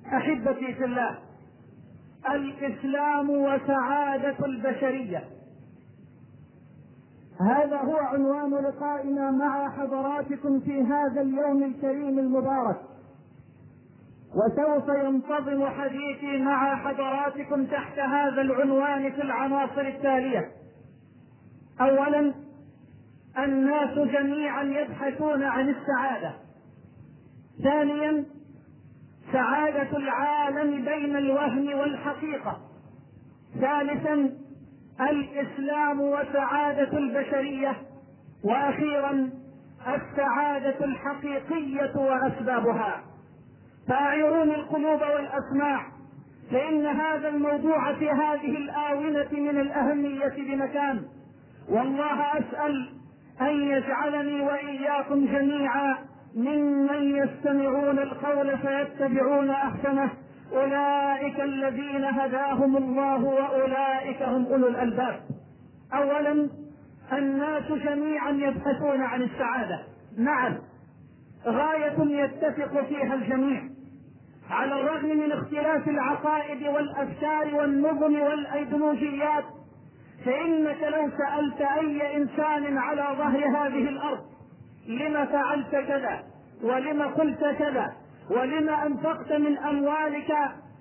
أحبتي في الله، الإسلام وسعادة البشرية، هذا هو عنوان لقائنا مع حضراتكم في هذا اليوم الكريم المبارك. وسوف ينتظم حديثي مع حضراتكم تحت هذا العنوان في العناصر التالية: أولا، الناس جميعا يبحثون عن السعادة. ثانيا، سعادة العالم بين الوهم والحقيقة. ثالثا، الإسلام وسعادة البشرية. وأخيرا، السعادة الحقيقية وأسبابها. فأعيروني القلوب والأسماع، فإن هذا الموضوع في هذه الآونة من الأهمية بمكان، والله أسأل أن يجعلني وإياكم جميعا ممن يستمعون القول فيتبعون أحسنه، أولئك الذين هداهم الله وأولئك هم أولو الألباب. أولا، الناس جميعا يبحثون عن السعادة. نعم، غاية يتفق فيها الجميع على الرغم من اختلاف العقائد والأفكار والنظم والأيديولوجيات. فإنك لو سألت أي إنسان على ظهر هذه الأرض: لما فعلت كذا؟ ولما قلت كذا؟ ولما أنفقت من أموالك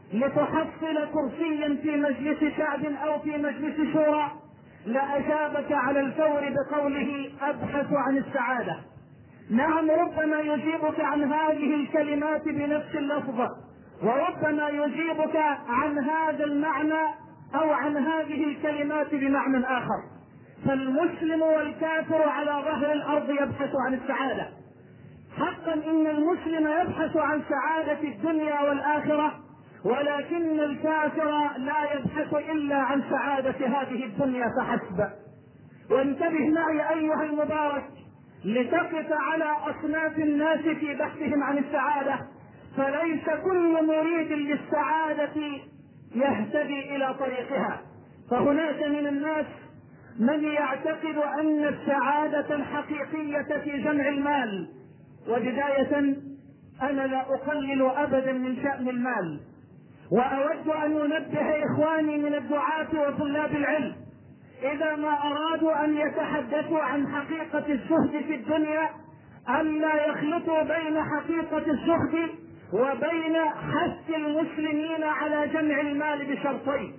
لتحصل كرسيا في مجلس شعب أو في مجلس شورى؟ لأجابك على الفور بقوله: أبحث عن السعادة. نعم، ربما يجيبك عن هذه الكلمات بنفس اللفظة، وربما يجيبك عن هذا المعنى أو عن هذه الكلمات بمعنى آخر. فالمسلم والكافر على ظهر الأرض يبحث عن السعادة. حقا إن المسلم يبحث عن سعادة الدنيا والآخرة، ولكن الكافر لا يبحث إلا عن سعادة هذه الدنيا فحسب. وانتبه معي أيها المبارك لتقف على أصناف الناس في بحثهم عن السعادة، فليس كل مريد للسعادة يهتدي إلى طريقها. فهناك من الناس من يعتقد أن السعادة الحقيقية في جمع المال. وبداية، أنا لا أقلل أبدا من شأن المال، وأود أن أنبه إخواني من الدعاة وطلاب العلم إذا ما أرادوا أن يتحدثوا عن حقيقة الزهد في الدنيا أن لا يخلطوا بين حقيقة الزهد وبين حث المسلمين على جمع المال بشرطين: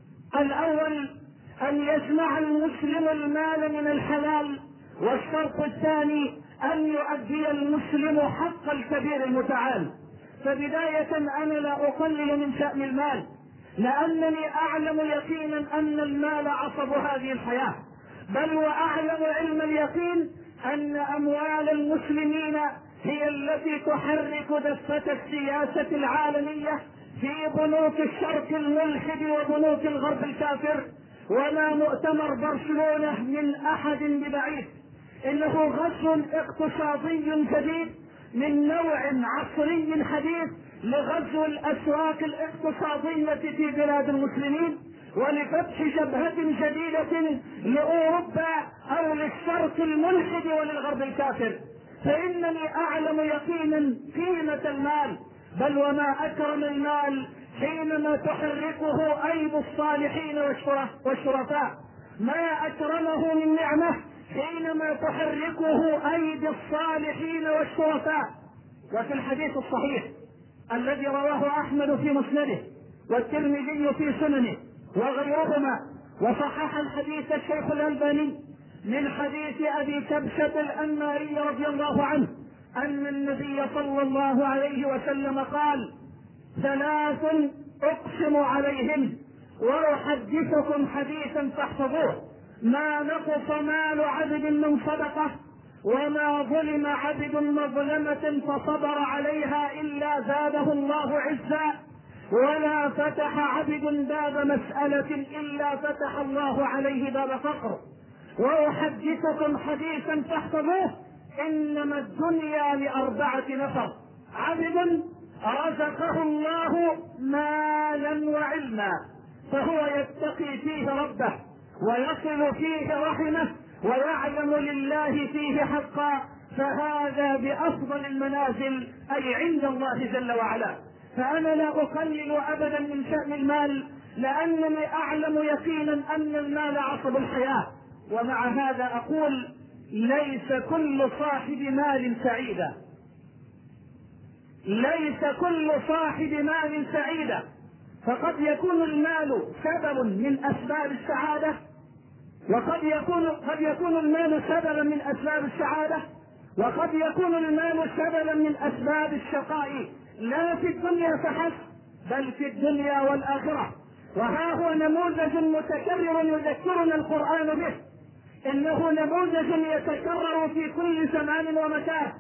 الأول، أن يجمع المسلم المال من الحلال، والشرط الثاني أن يؤدي المسلم حق الكبير المتعال. فبداية، أنا لا أقلل من شأن المال، لأنني أعلم يقينا أن المال عصب هذه الحياة، بل وأعلم علم اليقين أن أموال المسلمين هي التي تحرك دفة السياسة العالمية في بنوك الشرق الملحد وبنوك الغرب الكافر. وما مؤتمر برشلونة من أحد ببعيد، إنه غزو اقتصادي جديد من نوع عصري حديث لغزو الأسواق الاقتصادية في بلاد المسلمين، ولفتح جبهة جديدة لأوروبا أو للشرق الملحد وللغرب الكافر. فإنني أعلم يقينا قيمة المال، بل وما أكرم المال حينما تحركه أيدي الصالحين والشرفاء، ما أكرمه من نعمة حينما تحركه أيدي الصالحين والشرفاء. وفي الحديث الصحيح الذي رواه أحمد في مسنده والترمذي في سننه وغيرهما، وصحح الحديث الشيخ الألباني، من حديث أبي كبشة الأنماري رضي الله عنه أن النبي صلى الله عليه وسلم قال: ثلاث أقسم عليهن وأحدثكم حديثا فاحفظوه: ما نقص مال عبد من صدقة، وما ظلم عبد مظلمة فصبر عليها إلا زاده الله عزا، ولا فتح عبد باب مسألة إلا فتح الله عليه باب فقر. وأحدثكم حديثا فاحفظوه: إنما الدنيا لأربعة نفر: عبد رزقه الله مالا وعلما فهو يتقي فيه ربه ويصل فيه رحمه ويعلم لله فيه حقا، فهذا بأفضل المنازل أي عند الله جل وعلا. فأنا لا أقلل أبدا من شأن المال، لأنني أعلم يقينا أن المال عصب الحياة. ومع هذا أقول: ليس كل صاحب مال سعيدا، ليس كل صاحب مال سعيدا. فقد يكون المال سبب من أسباب السعادة، وقد يكون المال سببا من أسباب السعادة، وقد يكون المال سببا من أسباب الشقاء، لا في الدنيا فحسب بل في الدنيا والآخرة. وها هو نموذج متكرر يذكرنا القرآن به، إنه نموذج يتكرر في كل زمان ومكان،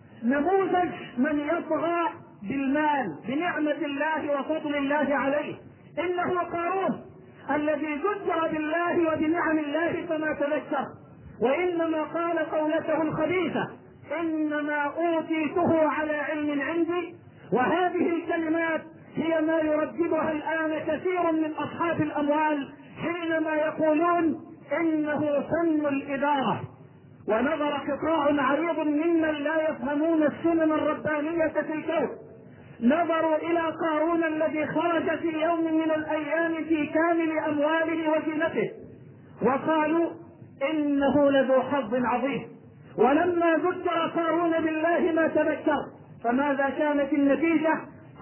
نموذج من يطغى بالمال بنعمة الله وفضل الله عليه. إنه قارون الذي ذكر بالله وبنعم الله فما تذكر، وإنما قال قولته الخبيثة: إنما أوتيته على علم عندي. وهذه الكلمات هي ما يرددها الآن كثير من أصحاب الأموال حينما يقولون إنه فن الإدارة. ونظر قطاع عريض ممن لا يفهمون السنن الربانية في الكون، نظروا إلى قارون الذي خرج في يوم من الأيام في كامل أمواله وزينته، وقالوا إنه لذو حظ عظيم. ولما ذكر قارون بالله ما تذكر، فماذا كانت النتيجة؟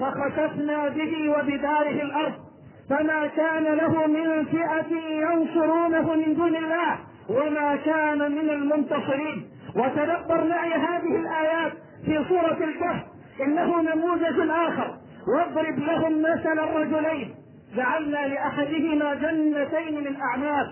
فخسفنا به وبداره الأرض، فما كان له من فئة ينصرونه من دون الله وما كان من المنتصرين. وتدبر معي هذه الآيات في سورة الكهف، إنه نموذج آخر. واضرب لهم مثل الرجلين جعلنا لأحدهما جنتين من أعناب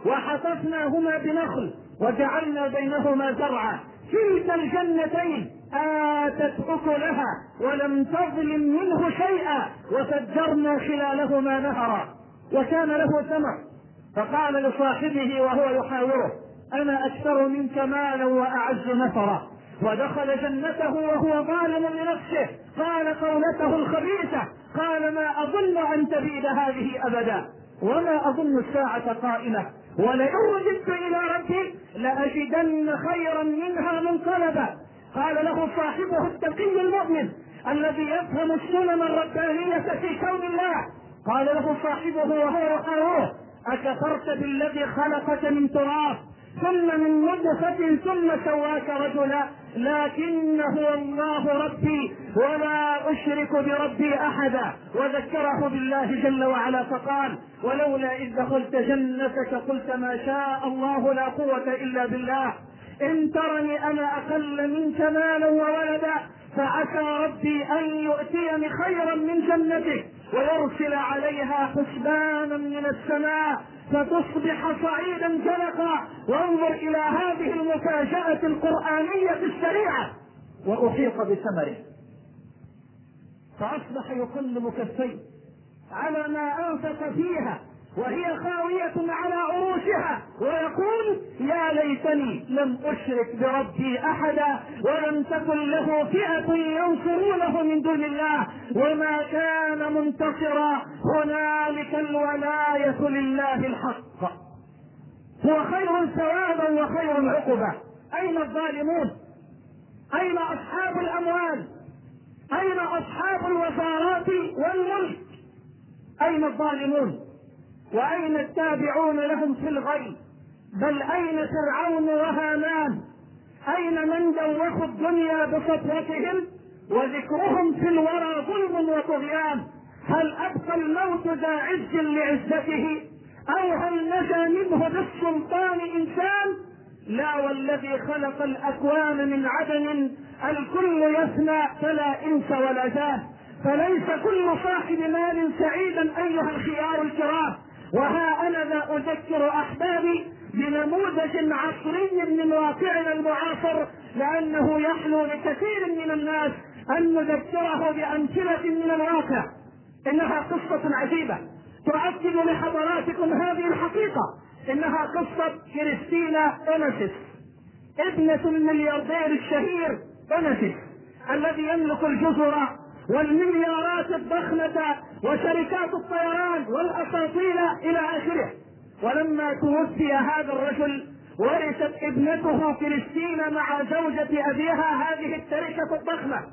وحففناهما بنخل وجعلنا بينهما زرعا كلتا الجنتين آتت أكلها ولم تظلم منه شيئا وفجرنا خلالهما نهرا وكان له ثمر. فقال لصاحبه وهو يحاوره: أنا أكثر منك مالا وأعز نفرا. ودخل جنته وهو ظالم لنفسه، قال قولته الخبيثة: قال ما أظن أن تبيد هذه أبدا وما أظن الساعة قائمة ولئن رددت إلى ربي لأجدن خيرا منها منقلبا. قال له صاحبه التقي المؤمن الذي يفهم السنن الربانية في كون الله، قال له صاحبه وهو يحاوره: أكفرت بالذي خلقك من تراب ثم من نطفة ثم سواك رجلا لكن هو الله ربي ولا أشرك بربي أحدا. وذكره بالله جل وعلا فقال: ولولا إذ دخلت جنتك قلت ما شاء الله لا قوة إلا بالله إن ترني أنا أقل منك مالا وولدا فعسى ربي أن يؤتيني خيرا من جنتك ويرسل عليها حسبانا من السماء فتصبح صعيدا زلقا. وانظر إلى هذه المفاجأة القرآنية السريعة: وأحيط بثمره فأصبح يقلب كفيه على ما أنفق فيها وهي خاوية على عروشها ويقول: يا ليتني لم أشرك بربي أحدا ولم تكن له فئة ينصرونه من دون الله وما كان منتصرا هنالك الولاية لله الحق هو خير ثوابا وخير عقبا. أين الظالمون؟ أين أصحاب الأموال؟ أين أصحاب الوزارات والملك؟ أين الظالمون؟ وأين التابعون لهم في الغي؟ بل أين فرعون وهامان؟ أين من دوخوا الدنيا بسطوتهم وذكرهم في الورى ظلم وطغيان؟ هل أبقى الموت ذا عز لعزته أو هل نجا منه بالسلطان إنسان؟ لا، والذي خلق الأكوان من عدم الكل يفنى فلا إنس ولا جاه. فليس كل صاحب مال سعيدا أيها الخيار الكرام. وها أنا ذا أذكر أحبابي بنموذج عصري من واقعنا المعاصر، لأنه يحلو لكثير من الناس أن نذكره بأمثلة من الواقع. إنها قصة عجيبة تؤكد لحضراتكم هذه الحقيقة. إنها قصة كريستينا أوناسيس، ابنة الملياردير الشهير أوناسيس الذي يملك الجزر والمليارات الضخمة وشركات الطيران والأساطيل إلى آخره. ولما توفي هذا الرجل ورثت ابنته كريستينا مع زوجة أبيها هذه التركة الضخمة،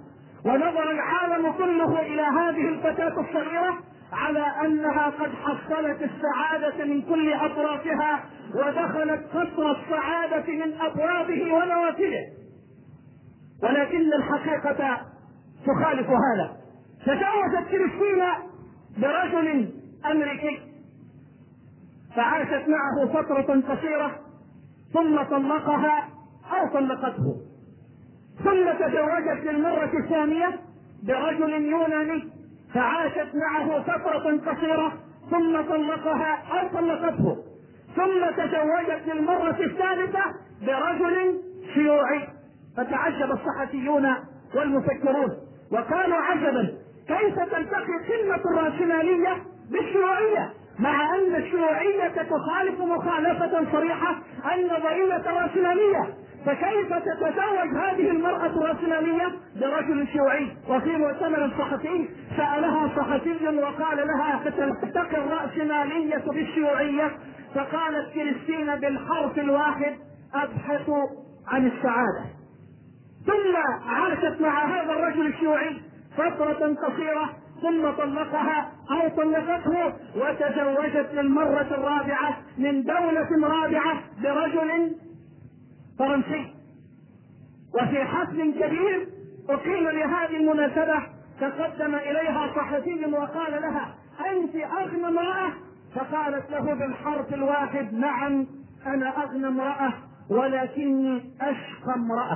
ونظر العالم كله إلى هذه الفتاة الصغيرة على أنها قد حصلت السعادة من كل أطرافها ودخلت قصر السعادة من أبوابه ونوافذه، ولكن الحقيقة تخالف هذا. تزوجت كريستينا برجل أمريكي فعاشت معه فترة قصيرة ثم طلقها أو طلقته، ثم تزوجت للمرة الثانية برجل يوناني فعاشت معه فترة قصيرة ثم طلقها أو طلقته، ثم تزوجت للمرة الثالثة برجل شيوعي. فتعجب الصحفيون والمفكرون وقالوا عجبا كيف تلتقي قمة الرأسمالية بالشيوعية، مع أن الشيوعية تخالف مخالفة صريحة النظرية الرأسمالية، فكيف تتزوج هذه المرأة الرأسمالية برجل شيوعي؟ وفي مؤتمر صحفي سألها صحفي وقال لها تلتقي الرأسمالية بالشيوعية؟ فقالت كريستينا بالحرف الواحد أبحث عن السعادة. ثم عاشت مع هذا الرجل الشيوعي فترة قصيرة ثم طلقها أو طلقته وتزوجت للمرة الرابعة من دولة رابعة برجل فرنسي. وفي حفل كبير أقيم لهذه المناسبة تقدم إليها صحفي وقال لها أنت أغنى امرأة؟ فقالت له بالحرف الواحد نعم أنا أغنى امرأة ولكني أشقى امرأة.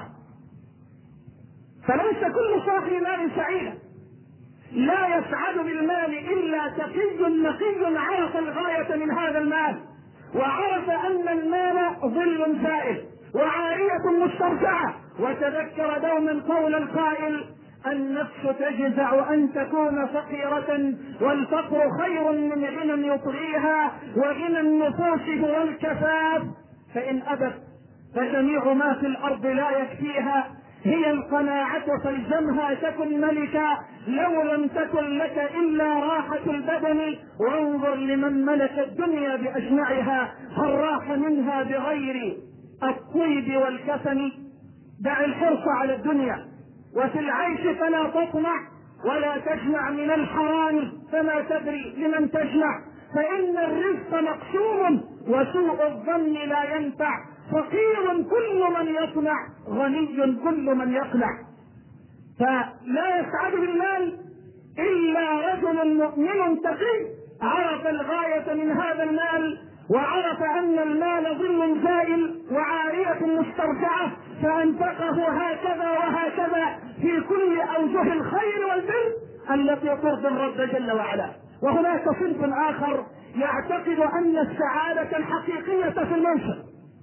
فليس كل صاحب مال سعيدا، لا يسعد بالمال إلا تقي نقي عرف الغاية من هذا المال وعرف أن المال ظل زائل وعارية مسترجعة، وتذكر دوما قول القائل النفس تجزع أن تكون فقيرة والفقر خير من غنى يطغيها وغنى النفوس هو الكفاف، فإن أبت فجميع ما في الأرض لا يكفيها، هي القناعة فالزمها تكن ملكا لو لم تكن لك إلا راحة البدن، وانظر لمن ملك الدنيا بأجمعها هل راح منها بغير الطيب والكفن. دع الحرص على الدنيا وفي العيش فلا تطمع ولا تجمع من الحرام فما تدري لمن تجمع، فإن الرزق مقسوم وسوء الظن لا ينفع، فقير كل من يطمع غني كل من يقنع. فلا يسعد بالمال إلا رجل مؤمن تقي عرف الغاية من هذا المال وعرف أن المال ظل زائل وعارية مسترجعة فأنفقه هكذا وهكذا في كل أوجه الخير والبر التي ترضي الرب جل وعلا. وهناك صنف آخر يعتقد أن السعادة الحقيقية في المنصب،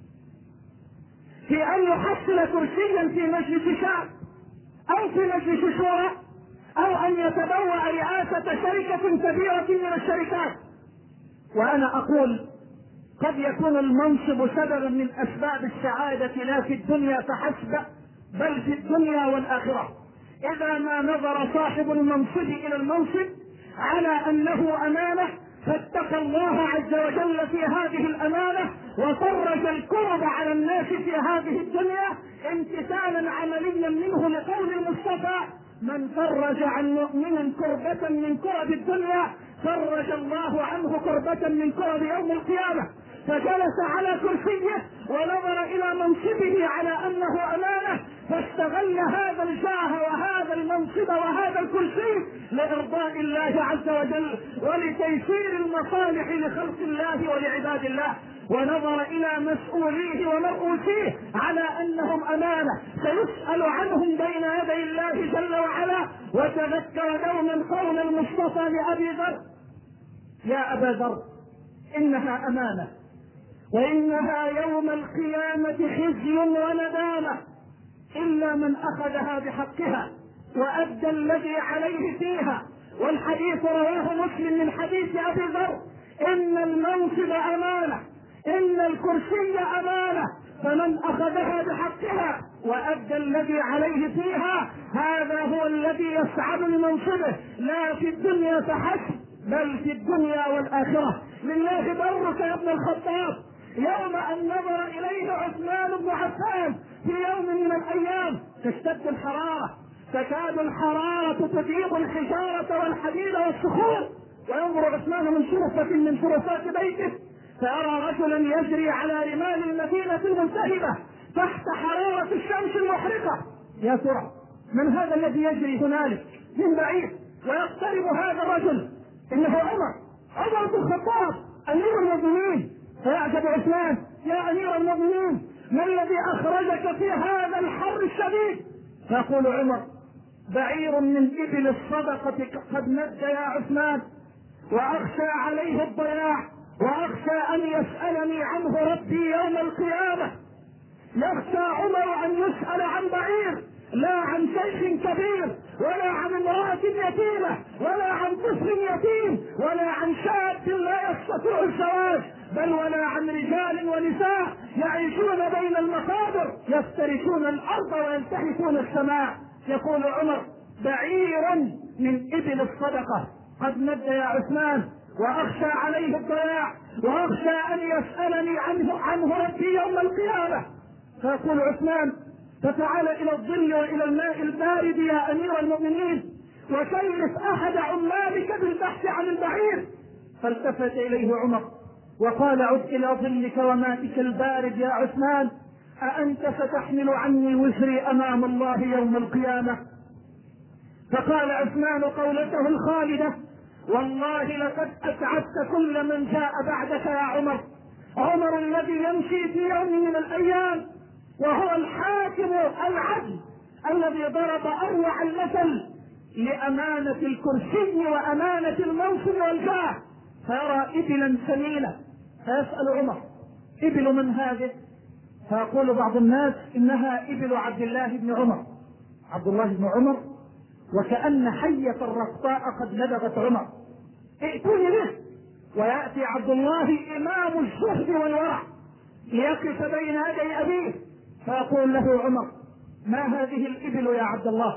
في أن يحصل كرسيا في مجلس شعب أو في مجلس شورى أو أن يتبوأ رئاسة شركة كبيرة من الشركات. وأنا أقول قد يكون المنصب سببا من أسباب السعادة لا في الدنيا فحسب بل في الدنيا والآخرة، إذا ما نظر صاحب المنصب إلى المنصب على أنه أمانة فاتقى الله عز وجل في هذه الأمانة وفرج الكرب على الناس في هذه الدنيا امتثالا عمليا منه لقول المصطفى من فرج عن مؤمن كربة من كرب الدنيا فرج الله عنه كربة من كرب يوم القيامة. فجلس على كرسيه ونظر إلى منصبه على أنه أمانة فاستغل هذا الجاه وهذا المنصب وهذا الكرسي لإرضاء الله عز وجل ولتيسير المصالح لخلق الله ولعباد الله، ونظر إلى مسؤوليه ومرؤوسيه على أنهم أمانة سيسأل عنهم بين يدي الله جل وعلا. وتذكر دوما قول المصطفى لأبي ذر يا أبا ذر إنها أمانة وإنها يوم القيامة خزي وندامة إلا من أخذها بحقها وأدى الذي عليه فيها. والحديث رواه مسلم من حديث أبي ذر إن المنصب أمانة إن الكرسي أمانة فمن أخذها بحقها وأدى الذي عليه فيها هذا هو الذي يسعد لمنصبه لا في الدنيا فحسب بل في الدنيا والآخرة. لله برك يا ابن الخطاب يوم أن نظر إليه عثمان بن عفان في يوم من الأيام تشتد الحرارة تكاد الحرارة تذيب الحجارة والحديد والصخور. وينظر عثمان من شرفة من شرفات بيته فيرى رجلا يجري على رمال المدينة الملتهبة تحت حرارة الشمس المحرقة. يا ترى من هذا الذي يجري هنالك من بعيد ويقترب هذا الرجل؟ انه عمر بن الخطاب امير المؤمنين. فيعجب عثمان: يا امير المؤمنين، ما الذي اخرجك في هذا الحر الشديد؟ فيقول عمر: بعير من ابل الصدقة قد مد يا عثمان، واخشى عليه الضياع، واخشى ان يسألني عنه ربي يوم القيامة. يخشى عمر ان يسأل عن بعير، لا عن شيخ كبير، ولا عن امرأة يتيمة، ولا عن طفل يتيم، ولا عن شاب لا يستطيع الزواج، بل ولا عن رجال ونساء يعيشون بين المقابر يفترشون الارض ويلتحفون السماء. يقول عمر: بعير من ابل الصدقة قد مد يا عثمان، واخشى عليه الضياع، واخشى ان يسألني عنه ربي يوم القيامة. فيقول عثمان: فتعال الى الظل والى الماء البارد يا امير المؤمنين، وكلف احد عمالك بالبحث عن البعير. فالتفت اليه عمر وقال: عد الى ظلك ومائك البارد يا عثمان، أأنت ستحمل عني وزري امام الله يوم القيامة؟ فقال عثمان قولته الخالدة: والله لقد اتعبت كل من جاء بعدك يا عمر. عمر الذي يمشي في يوم من الايام وهو الحاكم العدل الذي ضرب اروع المثل لامانة الكرسي وامانة المنصب والجاه، فيرى ابلا سمينة فيسأل عمر: ابل من هذه؟ فيقول بعض الناس: انها ابل عبد الله بن عمر. عبد الله بن عمر، وكأن حية الرقطاء قد لدغت عمر. ائتوني به. ويأتي عبد الله إمام الزهد والورع ليقف بين يدي أبيه، فيقول له عمر: ما هذه الإبل يا عبد الله؟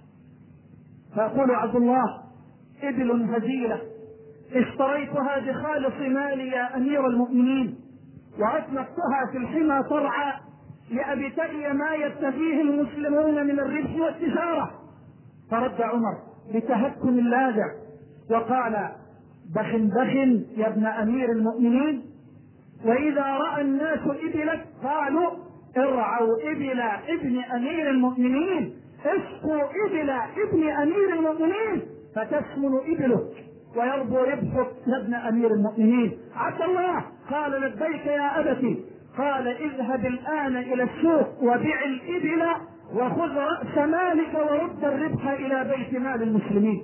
فيقول عبد الله: إبل هزيلة اشتريتها بخالص مالي يا أمير المؤمنين، وأطلقتها في الحمى ترعى لأبتغي ما يبتغيه المسلمون من الربح والتجارة. فرد عمر بتهكم لاذع وقال: بخ بخ يا ابن امير المؤمنين، واذا راى الناس ابلك قالوا: ارعوا ابل ابن امير المؤمنين، اسقوا ابل ابن امير المؤمنين فتسمن ابلك ويربو ربحك يا ابن امير المؤمنين. عبد الله قال: لبيك يا ابتي. قال: اذهب الان الى السوق وبيع الابل وخذ رأس مالك ورد الربح الى بيت مال المسلمين.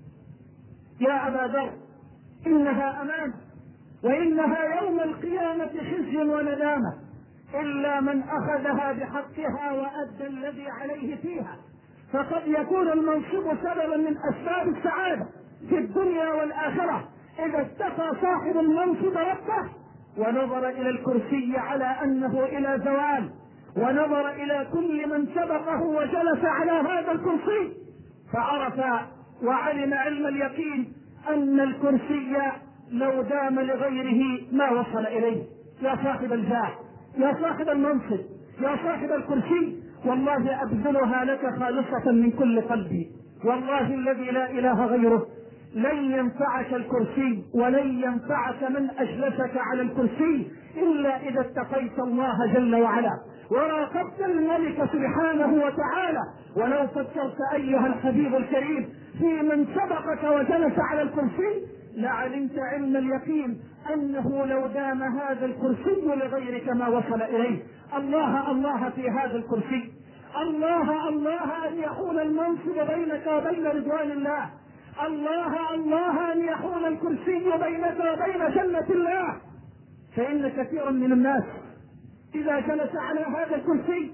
يا ابا ذر، انها امانة، وانها يوم القيامة خزي وندامة، الا من اخذها بحقها وادى الذي عليه فيها. فقد يكون المنصب سببا من اسباب السعادة في الدنيا والاخرة اذا اتقى صاحب المنصب ربه ونظر الى الكرسي على انه الى زوال، ونظر الى كل من سبقه وجلس على هذا الكرسي، فعرف وعلم علم اليقين ان الكرسي لو دام لغيره ما وصل اليه. يا صاحب الجاه، يا صاحب المنصب، يا صاحب الكرسي، والله ابذلها لك خالصة من كل قلبي، والله الذي لا اله غيره لن ينفعك الكرسي ولن ينفعك من اجلسك على الكرسي الا اذا اتقيت الله جل وعلا وراقبت الملك سبحانه وتعالى. ولو فكرت ايها الحبيب الكريم في من سبقك وجلس على الكرسي لعلمت علم اليقين انه لو دام هذا الكرسي لغيرك ما وصل اليه. الله الله في هذا الكرسي، الله الله ان يحول المنصب بينك وبين رضوان الله، الله الله ان يحول الكرسي بينك وبين جنة الله. فان كثيرا من الناس اذا جلس على هذا الكرسي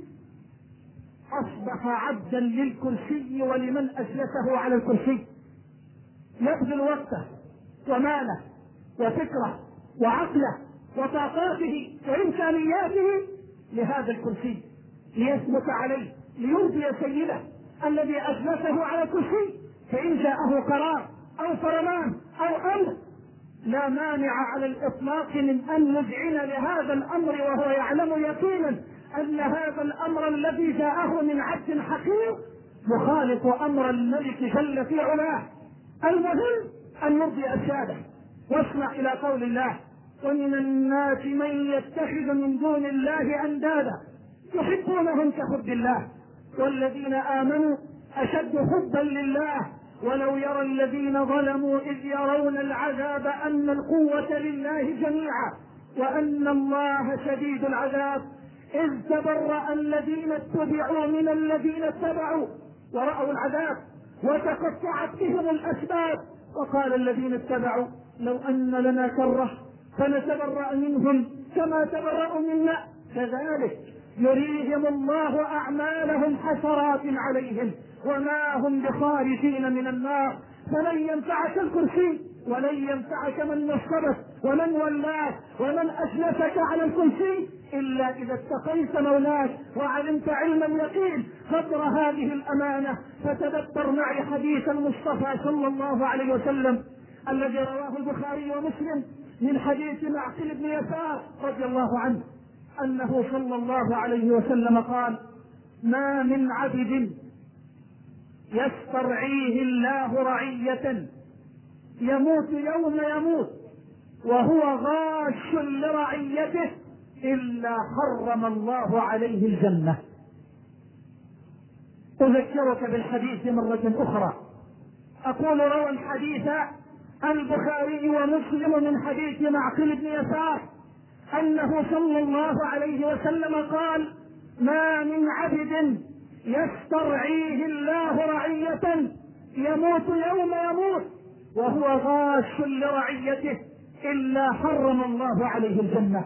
اصبح عبدا للكرسي ولمن اجلسه على الكرسي، يبذل وقته وماله وفكره وعقله وطاقاته وامكانياته لهذا الكرسي ليثبت عليه ليرضي سيده الذي اجلسه على الكرسي. فان جاءه قرار او فرمان او امر لا مانع على الاطلاق من ان يذعن لهذا الامر وهو يعلم يقينا ان هذا الامر الذي جاءه من عبد حقير يخالف أمر الملك جل في علاه. المهم أن يرضي أسياده. واسمع إلى قول الله: ومن الناس من يتخذ من دون الله أندادا يحبونهم كحب الله والذين آمنوا أشد حبا لله ولو يرى الذين ظلموا إذ يرون العذاب أن القوة لله جميعا وأن الله شديد العذاب إذ تبرأ الذين اتبعوا من الذين اتبعوا ورأوا العذاب وتقطعت بهم الأسباب وقال الذين اتبعوا لو أن لنا كرة فنتبرأ منهم كما تبرأوا منا كذلك يريهم الله أعمالهم حسرات عليهم وما هم بخارجين من النار. فلن ينفعك الكرسي ولن ينفعك من نصبك ومن ولاك ومن أجلسك على الكرسي إلا إذا اتقيت مولاك وعلمت علم اليقين قدر هذه الأمانة. فتدبر معي حديث المصطفى صلى الله عليه وسلم الذي رواه البخاري ومسلم من حديث معقل بن يسار رضي الله عنه أنه صلى الله عليه وسلم قال: ما من عبد يسترعيه الله رعية يموت يوم يموت وهو غاش لرعيته إلا حرم الله عليه الجنة. أذكرك بالحديث مرة أخرى. أقول: روى الحديث البخاري ومسلم من حديث معقل بن يسار أنه صلى الله عليه وسلم قال: ما من عبد يسترعيه الله رعية يموت يوم يموت وهو غاش لرعيته إلا حرم الله عليه الجنة.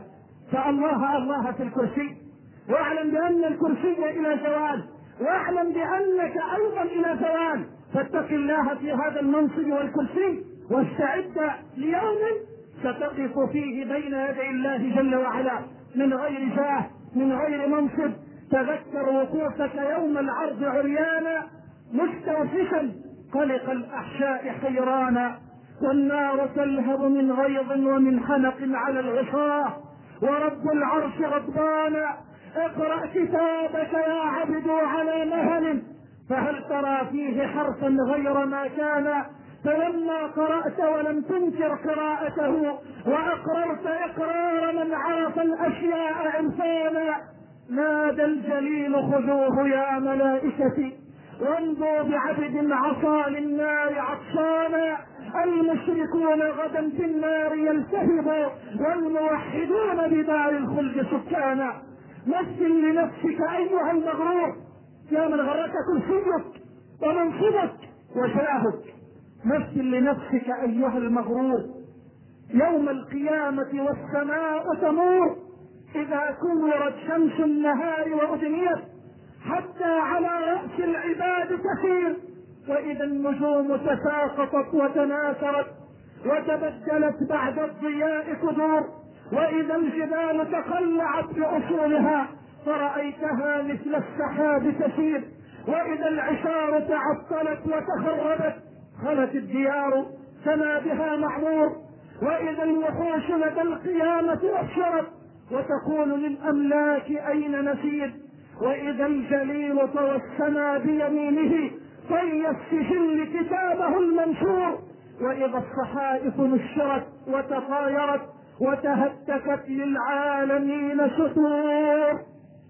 فالله في الكرسي، واعلم بأن الكرسي إلى زوال، واعلم بأنك أيضا إلى زوال. فاتق الله في هذا المنصب والكرسي واستعد ليوم ستقف فيه بين يدي الله جل وعلا من غير جاه من غير منصب. تذكر وقوفك يوم العرض عريانا مستوفشا قلق الأحشاء حيرانا والنار تلهب من غيظ ومن حنق على العصاة ورب العرش غضبانا. اقرأ كتابك يا عبد على مهل فهل ترى فيه حرفا غير ما كان. فلما قرأت ولم تنكر قراءته وأقررت إقرار من عرف الأشياء عرفانا نادى الجليل: خذوه يا ملائكتي وامضوا بعبد عصا للنار عطشانا. المشركون غدا في النار يلتهبوا والموحدون بدار الخلد سكانا. مثل لنفسك أيها المغرور يا من غرك كرسيك ومنصبك وجاهك. مثل لنفسك أيها المغرور يوم القيامة والسماء تمور إذا كورت شمس النهار وأدنيت حتى على رأس العباد تسير وإذا النجوم تساقطت وتناثرت وتبدلت بعد الضياء كدور وإذا الجبال تقلعت بأصولها فرأيتها مثل السحاب تسير وإذا العشار تعطلت وتخربت خلت الديار فما بها معمور وإذا الوحوش لدى القيامة أحشرت وتقول للأملاك أين نسير وإذا الجليل توسنا بيمينه طي السجل كتابه المنشور وإذا الصحائف نشرت وتطايرت وتهتكت للعالمين سطور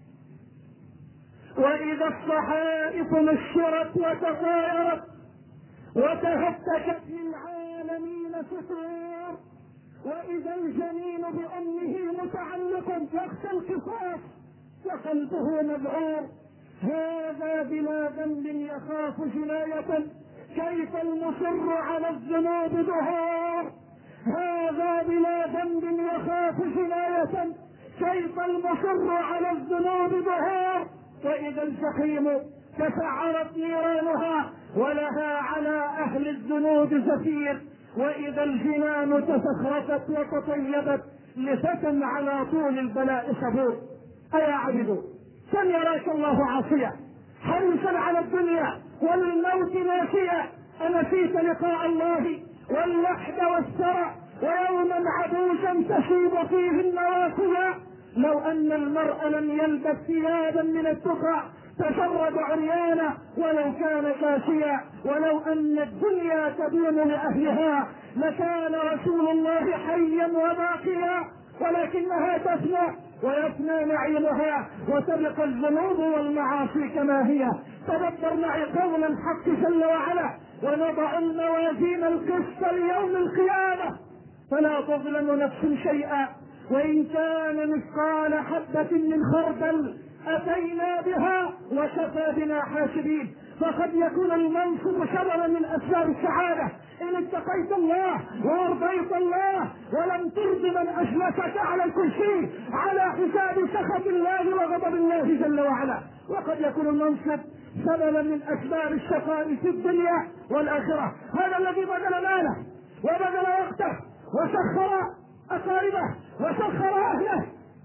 وإذا الصحائف نشرت وتطايرت وتهتكت للعالمين سطور وإذا الجنين بأمه متعلق يخشى القصاص وقلبه مذعور هذا بلا ذنب يخاف جناية كيف المصر على الذنوب ظهور هذا بلا ذنب يخاف جناية كيف المصر على الذنوب ظهور وإذا الجحيم تسعرت نيرانها ولها على أهل الذنوب زفير وإذا الجنان تسخرفت وتطيبت لفتى على طول البلاء صبور. أيا عبد كم يراك الله عاصيا حريصا على الدنيا والموت ناسيا أنسيت لقاء الله والوحد والثرى ويوما عبوسا تشيب فيه النواصي لو أن المرء لم يلبس ثيابا من التقى تشرد عريانا ولو كان كاسيا، ولو أن الدنيا تدوم لأهلها لكان رسول الله حيا وباقيا، ولكنها تفنى ويفنى نعيمها وتبقى الذنوب والمعاصي كما هي. تدبر معي قول الحق جل وعلا: ونضع الموازين القسط ليوم القيامة فلا تظلم نفس شيئا وإن كان مثقال حبة من خردل أتينا بها وكفى بنا حاسبين. فقد يكون المنصب سببا من أسباب السعادة إن اتقيت الله وأرضيت الله ولم ترض من أجلسك على الكرسي على حساب سخط الله وغضب الله جل وعلا. وقد يكون المنصب سببا من أسباب الشقاء في الدنيا والآخرة. هذا الذي بذل ماله وبذل وقته وسخر أقاربه وسخر أهله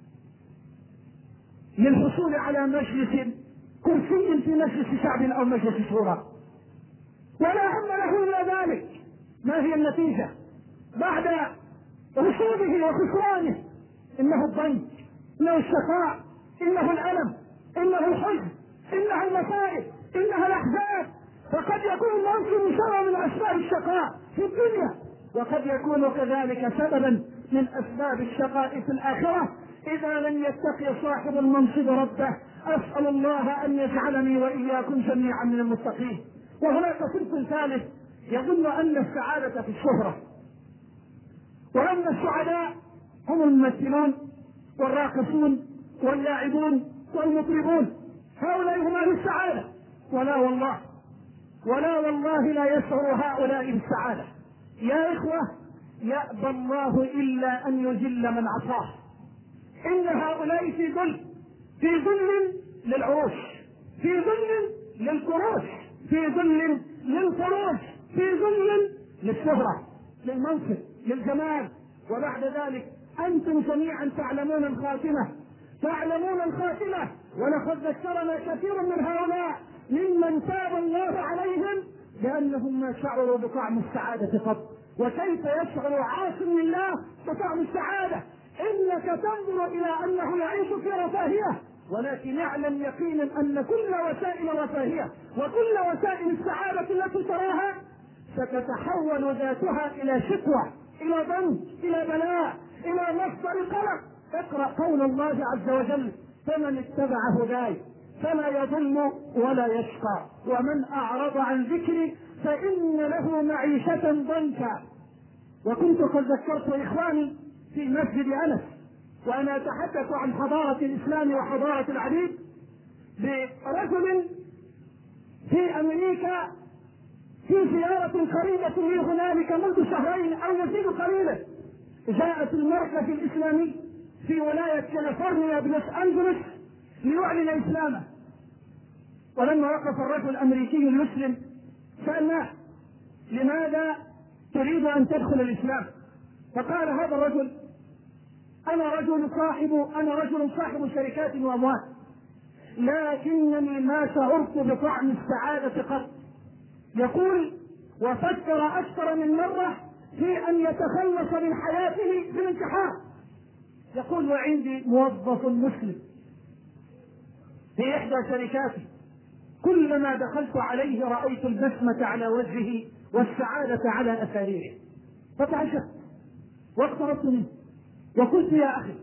للحصول على مجلس كرسي في مجلس شعب أو مجلس شورى، ولا هم له إلا ذلك. ما هي النتيجة بعد رسوبه وخسرانه؟ إنه الضنك، إنه الشقاء، إنه الألم، إنه الحزن، إنها المصائب، إنها الأحزاب. فقد يكون المنصب سببا من أسباب الشقاء في الدنيا، وقد يكون كذلك سببا من أسباب الشقاء في الآخرة إذا لم يتقي صاحب المنصب ربه. أسأل الله أن يجعلني وإياكم جميعا من المتقين. وهناك صنف ثالث يظن أن السعادة في الشهرة، وأن السعداء هم الممثلون والراقصون واللاعبون والمطربون، هؤلاء هم أهل السعادة. ولا والله لا يشعر هؤلاء بالسعادة. يا إخوة، يأبى الله إلا أن يذل من عصاه. إن هؤلاء في ظل للعروش، في ظل للكروش، في ظل للفروج، في ظل للشهرة، للمنصب، للجمال. وبعد ذلك أنتم جميعا تعلمون الخاتمة. ولقد ذكرنا كثير من هؤلاء ممن تاب الله عليهم لأنهم ما شعروا بطعم السعادة قط. وكيف يشعر عاص لله بطعم السعادة؟ إنك تنظر إلى أنه يعيش في رفاهية، ولكن اعلم يقينا أن كل وسائل الرفاهية وكل وسائل السعادة التي تراها ستتحول ذاتها إلى شكوى، إلى ضنك، إلى بلاء، إلى مصدر قلق. اقرأ قول الله عز وجل: فمن اتبع هداي فلا يضل ولا يشقى ومن أعرض عن ذكري فإن له معيشة ضنكا. وكنت قد ذكرت إخواني في مسجد أنس وأنا أتحدث عن حضارة الإسلام وحضارة العبيد برجل في أمريكا في زيارة قريبة لي هنالك منذ شهرين أو يزيد قليلا. جاءت المركز الإسلامي في ولاية كاليفورنيا بلوس أنجلوس ليعلن إسلامه. ولما وقف الرجل الأمريكي المسلم سألناه: لماذا تريد أن تدخل الإسلام؟ فقال هذا الرجل: أنا رجل صاحب شركات وأموال، لكنني ما شعرت بطعم السعادة قط. يقول: وفكر أكثر من مرة في أن يتخلص من حياته بالانتحار. يقول: وعندي موظف مسلم في إحدى شركاتي، كلما دخلت عليه رأيت البسمة على وجهه والسعادة على أساريره. فتعجبت واقتربت منه وقلت: يا أخي،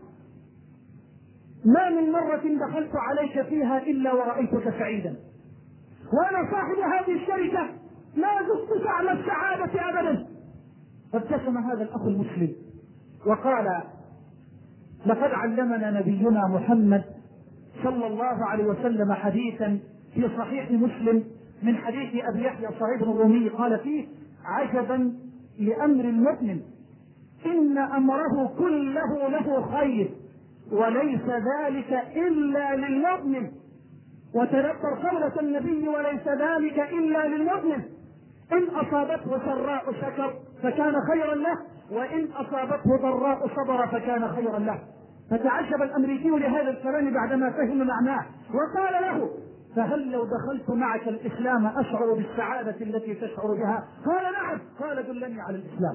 ما من مرة دخلت عليك فيها إلا ورأيتك سعيدا، وأنا صاحب هذه الشركة ما ذقت طعم السعادة أبدا. فابتسم هذا الأخ المسلم وقال: لقد علمنا نبينا محمد صلى الله عليه وسلم حديثا في صحيح مسلم من حديث أبي يحيى صهيب الرومي قال فيه: عجبا لأمر المؤمن إن أمره كله له خير وليس ذلك إلا للمؤمن. وتذكر قولة النبي: وليس ذلك إلا للمؤمن. إن أصابته سراء شكر فكان خيرا له، وإن أصابته ضراء صبر فكان خيرا له. فتعجب الأمريكي لهذا الكلام بعدما فهم معناه وقال له: فهل لو دخلت معك الإسلام أشعر بالسعادة التي تشعر بها؟ قال: نعم. قال: دلني على الإسلام.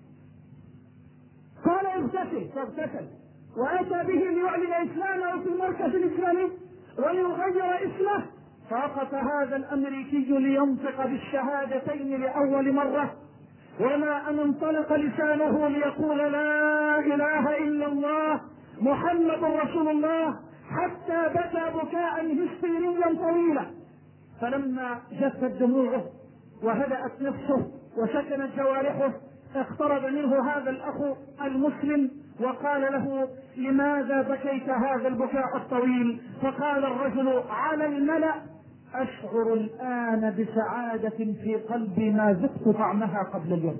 قال: اغتسل. فاغتسل وأتى به ليعلن إسلامه في المركز الإسلامي وليغير اسمه فوقف هذا الأمريكي لينطق بالشهادتين لأول مرة، وما أن انطلق لسانه ليقول لا إله إلا الله محمد رسول الله حتى بكى بكاء هستيريا طويلا. فلما جفت دموعه وهدأت نفسه وسكنت جوارحه اقترب منه هذا الأخ المسلم وقال له: لماذا بكيت هذا البكاء الطويل؟ فقال الرجل على الملأ: أشعر الآن بسعادة في قلبي ما ذقت طعمها قبل اليوم.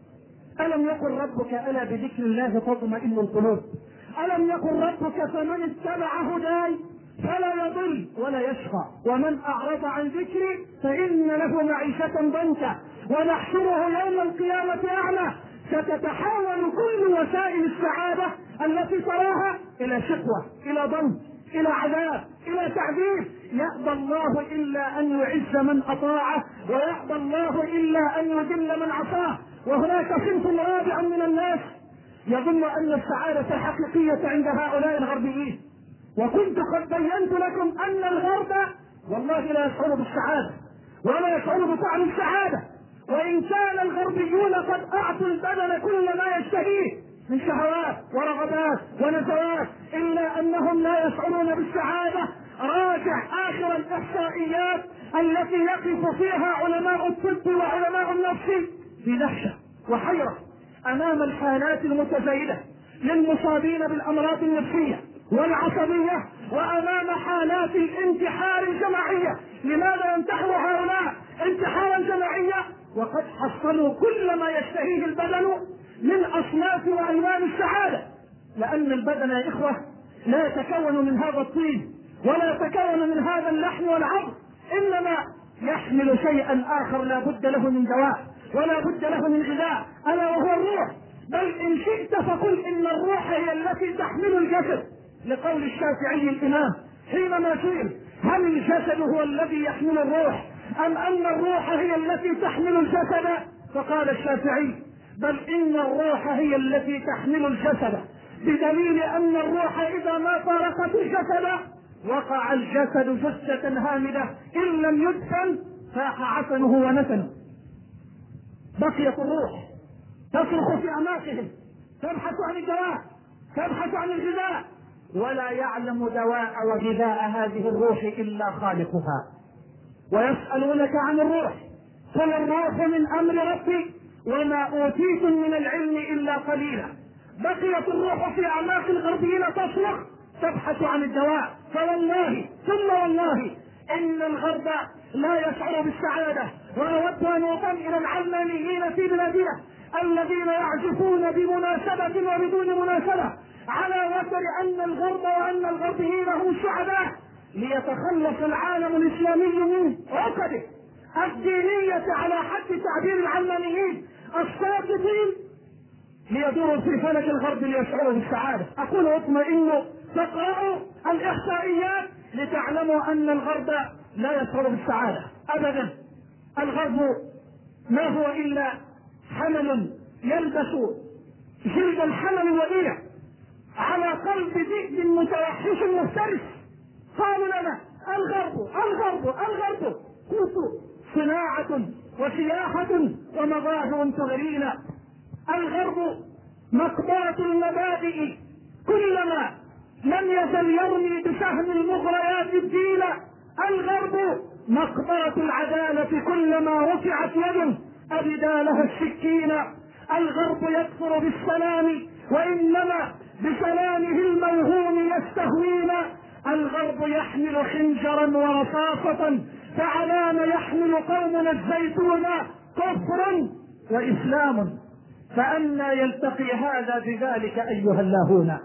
ألم يقل ربك ألا بذكر الله تطمئن القلوب؟ ألم يقل ربك فمن اتبع هداي فلا يضل ولا يشقى ومن أعرض عن ذكري فإن له معيشة ضنكا ونحشره يوم القيامة أعمى. ستتحول كل وسائل السعادة التي تراها إلى شقوة، إلى ضنك، إلى عذاب، إلى تعذيب. يأبى الله إلا أن يعز من أطاعه، ويأبى الله إلا أن يذل من عصاه. وهناك صنف رابع من الناس يظن أن السعادة الحقيقية عند هؤلاء الغربيين، وكنت قد بينت لكم أن الغرب والله لا يشعر بالسعادة ولا يشعر بطعم السعادة، وإن كان الغربيون قد أعطوا البدن كل ما يشتهيه من شهوات ورغبات ونزوات، إلا أنهم لا يشعرون بالسعادة. راجع آخر الإحصائيات التي يقف فيها علماء الطب وعلماء النفس في دهشة وحيرة أمام الحالات المتزايدة للمصابين بالأمراض النفسية والعصبية، وأمام حالات الانتحار الجماعية. لماذا ينتحر هؤلاء انتحارا جماعيا وقد حصلوا كل ما يشتهيه البدن من أصناف وألوان السعادة؟ لأن البدن يا إخوة لا يتكون من هذا الطين ولا يتكون من هذا اللحم والعظم، إنما يحمل شيئا آخر لا بد له من دواء ولا بد له من غذاء، ألا وهو الروح. بل إن شئت فقل إن الروح هي التي تحمل الجسد، لقول الشافعي الإمام حينما سئل: هل الجسد هو الذي يحمل الروح أم أن الروح هي التي تحمل الجسد؟ فقال الشافعي: بل إن الروح هي التي تحمل الجسد، بدليل أن الروح إذا ما فارقت الجسد وقع الجسد جثة هامدة إن لم يدفن فاح عفنه ونتنه. بقيت الروح تصرخ في أماكنهم، تبحث عن الدواء، تبحث عن الغذاء، ولا يعلم دواء وغذاء هذه الروح إلا خالقها. ويسألونك عن الروح قل الروح من أمر ربي وما أوتيتم من العلم إلا قليلا. بقيت الروح في أعماق الغربيين تصرخ تبحث عن الدواء. فوالله ثم والله إن الغرب لا يشعر بالسعادة. وأود أن أطمئن العلمانيين في بلادنا الذين يعزفون بمناسبة وبدون مناسبة على وتر أن الغرب وأن الغربيين هم سعداء، ليتخلص العالم الإسلامي من عقده الدينية على حد تعبير العلمانيين الساقطين، ليدوروا في فلك الغرب ليشعروا بالسعادة. أقول اطمئنوا، تقرأوا الإحصائيات لتعلموا أن الغرب لا يشعر بالسعادة أبدا. الغرب ما هو إلا حمل يلبس جلد الحمل الوديع على قلب ذئب متوحش مفترس. قالوا لنا الغرب الغرب الغرب، قلت صناعة وسياحة ومظاهر تغرينا. الغرب مقبرة المبادئ، كلما لم يزل يرمي بسهم المغريات الدين. الغرب مقبرة العدالة، كلما رفعت يد أبدى لها السكين. الغرب يكفر بالسلام وإنما بسلامه الموهوم يستهوينا. الغرب يحمل خنجرا ورصاصة، فعلام يحمل قومنا الزيتون كفر وإسلام، فأنى يلتقي هذا بذلك أيها اللاهون؟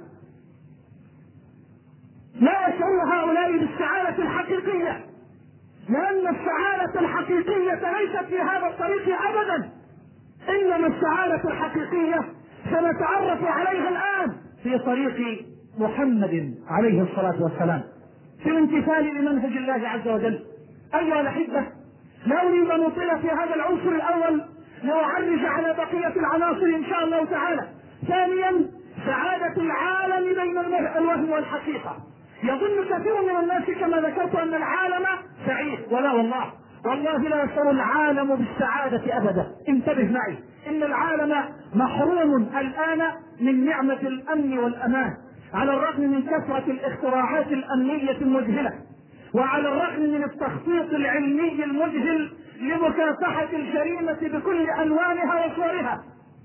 لا يشعر هؤلاء بالسعادة الحقيقية، لأن السعادة الحقيقية ليست في هذا الطريق أبدا، إنما السعادة الحقيقية سنتعرف عليها الآن في طريق محمد عليه الصلاة والسلام، في الامتثال لمنهج الله عز وجل. أيها الأحبة، لا أريد أن أطيل في هذا العنصر الأول لأعرج على بقية العناصر إن شاء الله تعالى. ثانيا، سعادة العالم بين الوهم والحقيقة. يظن كثير من الناس كما ذكرت أن العالم سعيد، ولا والله لا يشعر العالم بالسعادة أبدا. انتبه معي، إن العالم محروم الآن من نعمة الأمن والأمان، على الرغم من كثرة الاختراعات الأمنية المذهلة، وعلى الرغم من التخطيط العلمي المذهل لمكافحة الجريمة بكل ألوانها وصورها.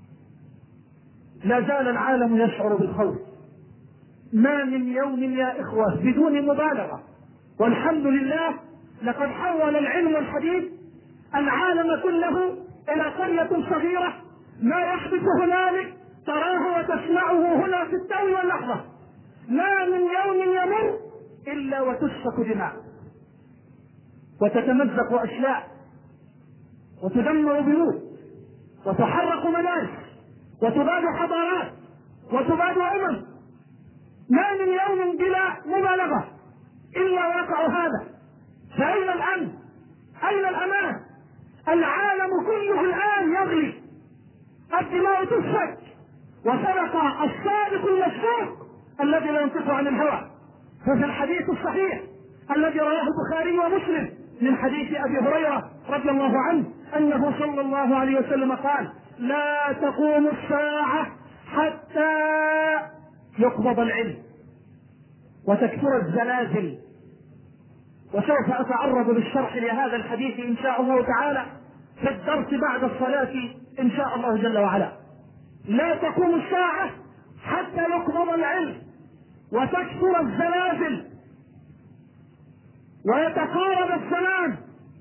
لا زال العالم يشعر بالخوف. ما من يوم يا إخوة بدون مبالغة، والحمد لله لقد حول العلم الحديث العالم كله إلى قرية صغيرة، ما يحدث هنالك تراه وتسمعه هنا في التو واللحظة. ما من يوم يمر إلا وتسفك دماء، وتتمزق أشلاء، وتدمر بيوت، وتحرق منازل، وتباد حضارات، وتباد ما من يوم بلا مبالغة إلا وقع هذا. فأين الأمن؟ أين الأمان؟ العالم كله الآن يغلي، الدماء تسفك، وسبق الصادق المصدوق الذي لا ينطق عن الهوى. ففي الحديث الصحيح الذي رواه البخاري ومسلم من حديث أبي هريرة رضي الله عنه أنه صلى الله عليه وسلم قال: لا تقوم الساعة حتى يقبض العلم وتكثر الزلازل. وسوف أتعرض للشرح لهذا الحديث إن شاء الله تعالى في الدرس بعد الصلاة إن شاء الله جل وعلا. لا تقوم الساعة حتى يقبض العلم وتكثر الزلازل ويتقارب الزمان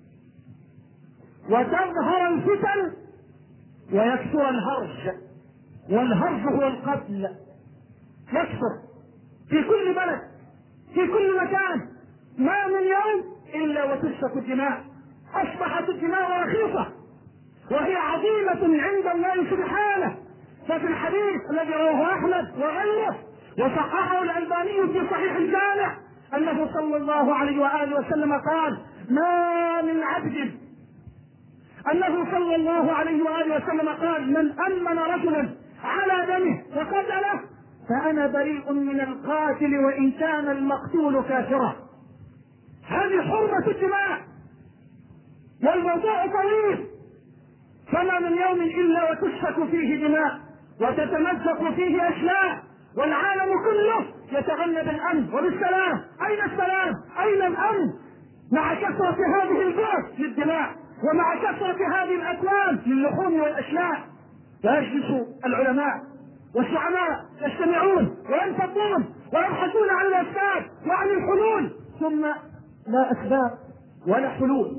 وتظهر الفتن ويكثر الهرج. والهرج هو القتل، يكثر في كل بلد في كل مكان. ما من يوم إلا وتسفك الدماء. أصبحت الدماء رخيصة وهي عظيمة عند الله سبحانه. ففي الحديث الذي رواه أحمد وغيره وصححه الألباني في صحيح الجامع أنه صلى الله عليه وآله وسلم قال: ما من عبد أنه صلى الله عليه وآله وسلم قال: من أمن رجلا على دمه وقتله فأنا بريء من القاتل وإن كان المقتول كافرا. هذه حرمة الدماء، والموضوع طويل. فما من يوم إلا وتسفك فيه دماء وتتمزق فيه أشلاء، والعالم كله يتغنى بالأمن وبالسلام. أين السلام؟ أين الأمن؟ مع كثرة هذه البعث للدماء ومع كثرة هذه الأكوان للحوم والأشلاء. ويجلس العلماء والشعراء يجتمعون وينفضون ويبحثون عن الأسباب وعن الحلول، ثم لا أسباب ولا حلول.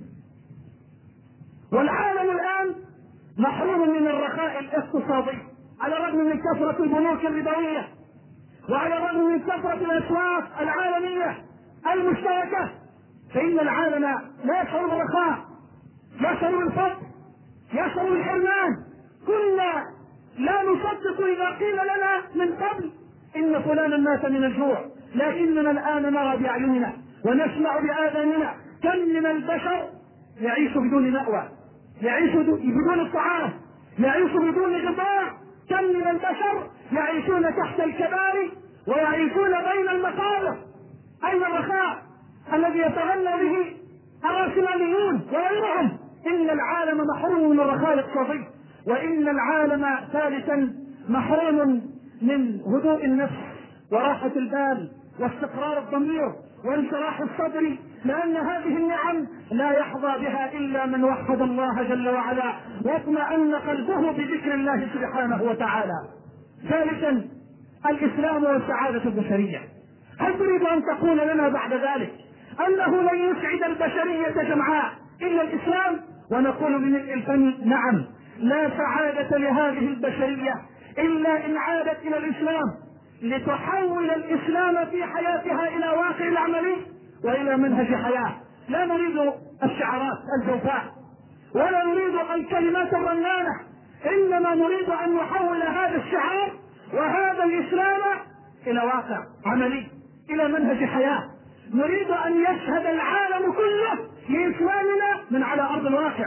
والعالم الآن محروم من الرخاء الاقتصادي، على الرغم من كثرة البنوك الربوية، وعلى الرغم من كثرة الأسواق العالمية المشتركة، فإن العالم لا يشعر بالرخاء، يشعر بالفقر، يشعر بالحرمان. كنا لا نصدق إذا قيل لنا من قبل إن فلانا مات من الجوع، لكننا الآن نرى بأعيننا ونسمع بآذاننا كم من البشر يعيش بدون مأوى، يعيش بدون الطعام، يعيش بدون غذاء. كم من البشر يعيشون تحت الكباري ويعيشون بين المقابر. أين الرخاء الذي يتغنى به الرأسماليون وغيرهم؟ إن العالم محروم من الرخاء الاقتصادي، وإن العالم ثالثا محروم من هدوء النفس وراحة البال واستقرار الضمير وانشراح الصدر، لأن هذه النعم لا يحظى بها إلا من وحد الله جل وعلا واطمأن قلبه بذكر الله سبحانه وتعالى. ثالثا الإسلام والسعادة البشرية. هل تريد أن تقول لنا بعد ذلك أنه لن يسعد البشرية جمعاء إلا الإسلام؟ ونقول بملء الفم: نعم، لا سعادة لهذه البشرية إلا إن عادت إلى الإسلام لتحول الإسلام في حياتها إلى واقع العملي وإلى منهج حياة. لا نريد الشعارات الجوفاء ولا نريد الكلمات الرنانة، إنما نريد أن نحول هذا الشعار وهذا الإسلام إلى واقع عملي، إلى منهج حياة. نريد أن يشهد العالم كله لإسلامنا من على أرض الواقع.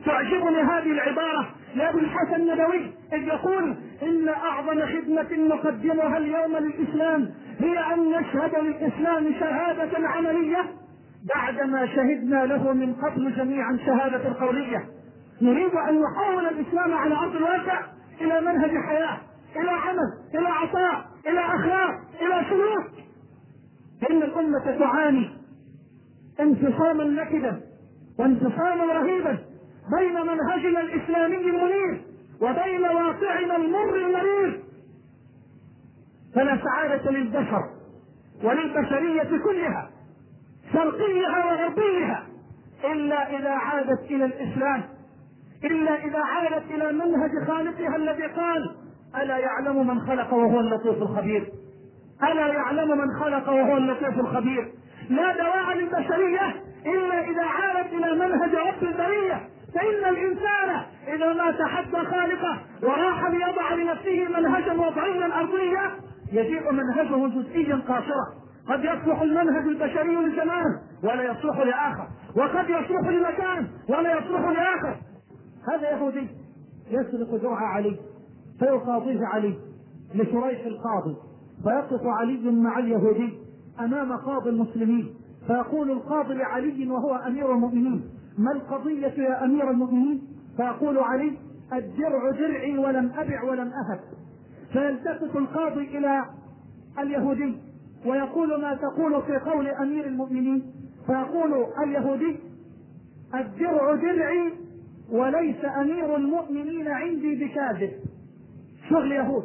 تعجبني هذه العبارة لأبي الحسن الندوي إذ يقول إن أعظم خدمة نقدمها اليوم للإسلام هي أن نشهد للإسلام شهادة عملية بعدما شهدنا له من قبل جميعا شهادة قولية. نريد أن نحول الإسلام على أرض الواقع إلى منهج حياة، إلى عمل، إلى عطاء، إلى أخلاق، إلى سلوك. إن الأمة تعاني انفصاما نكدا وانفصاما رهيبا بين منهجنا الإسلامي المنير وبين واقعنا المر المرير. فلا سعادة للبشر وللبشرية كلها شرقيها وغربيها إلا إذا عادت إلى الإسلام، إلا إذا عادت إلى منهج خالقها الذي قال: ألا يعلم من خلق وهو اللطيف الخبير. ألا يعلم من خلق وهو اللطيف الخبير. لا دواء للبشرية إلا إذا عادت إلى منهج رب البرية. فإن الإنسان إذا ما تحدى خالقه وراح ليضع لنفسه منهجا وضعيا أرضيا يجيء منهجه جزئيا قاصرا. قد يصلح المنهج البشري لزمان ولا يصلح لآخر، وقد يصلح لمكان ولا يصلح لآخر. هذا يهودي يسرق درع علي فيقاضيه علي لشريح القاضي، فيقف علي مع اليهودي أمام قاضي المسلمين، فيقول القاضي لعلي وهو أمير المؤمنين: ما القضية يا أمير المؤمنين؟ فيقول علي: الدرع درعي ولم أبع ولم أهب. فيلتفت القاضي إلى اليهودي ويقول: ما تقول في قول أمير المؤمنين؟ فيقول اليهودي: الدرع درعي وليس أمير المؤمنين عندي بكاذب. شغل يهود.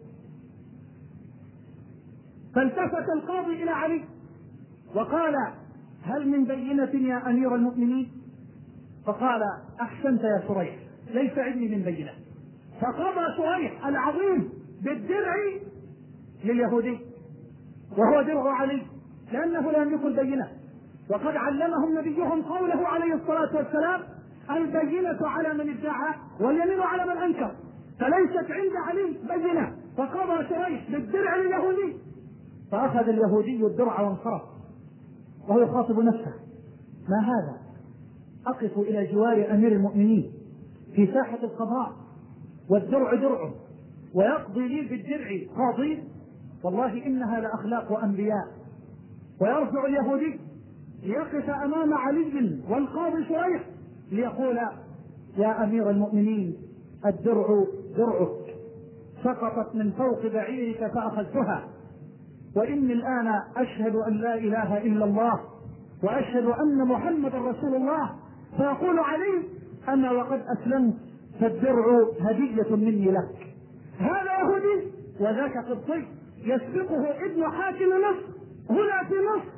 فالتفت القاضي إلى علي وقال: هل من بينة يا أمير المؤمنين؟ فقال: أحسنت يا شريح، ليس عندي من بينة. فقضى شريح العظيم بالدرع لليهودي وهو درع علي لأنه لا يملك البينة، وقد علمهم نبيهم قوله عليه الصلاة والسلام: البينة على من ادعى واليمين على من أنكر. فليست عند علي بينة، فقضى شريح بالدرع لليهودي. فأخذ اليهودي الدرع وانصرف وهو يخاطب نفسه: ما هذا؟ أقف إلى جوار أمير المؤمنين في ساحة القضاء والدرع درعه ويقضي لي بالدرع قاضي؟ والله إنها لأخلاق أنبياء. ويرجع اليهودي ليقف أمام علي والقاضي شريح ليقول: يا أمير المؤمنين، الدرع درعك، سقطت من فوق بعيرك فأخذتها، وإني الآن أشهد أن لا إله إلا الله وأشهد أن محمد رسول الله. فيقول علي: أنا وقد أسلمت، فالدرع هدية مني لك. هذا يهودي وذاك قبطي يسبقه ابن حاكم مصر هنا في مصر،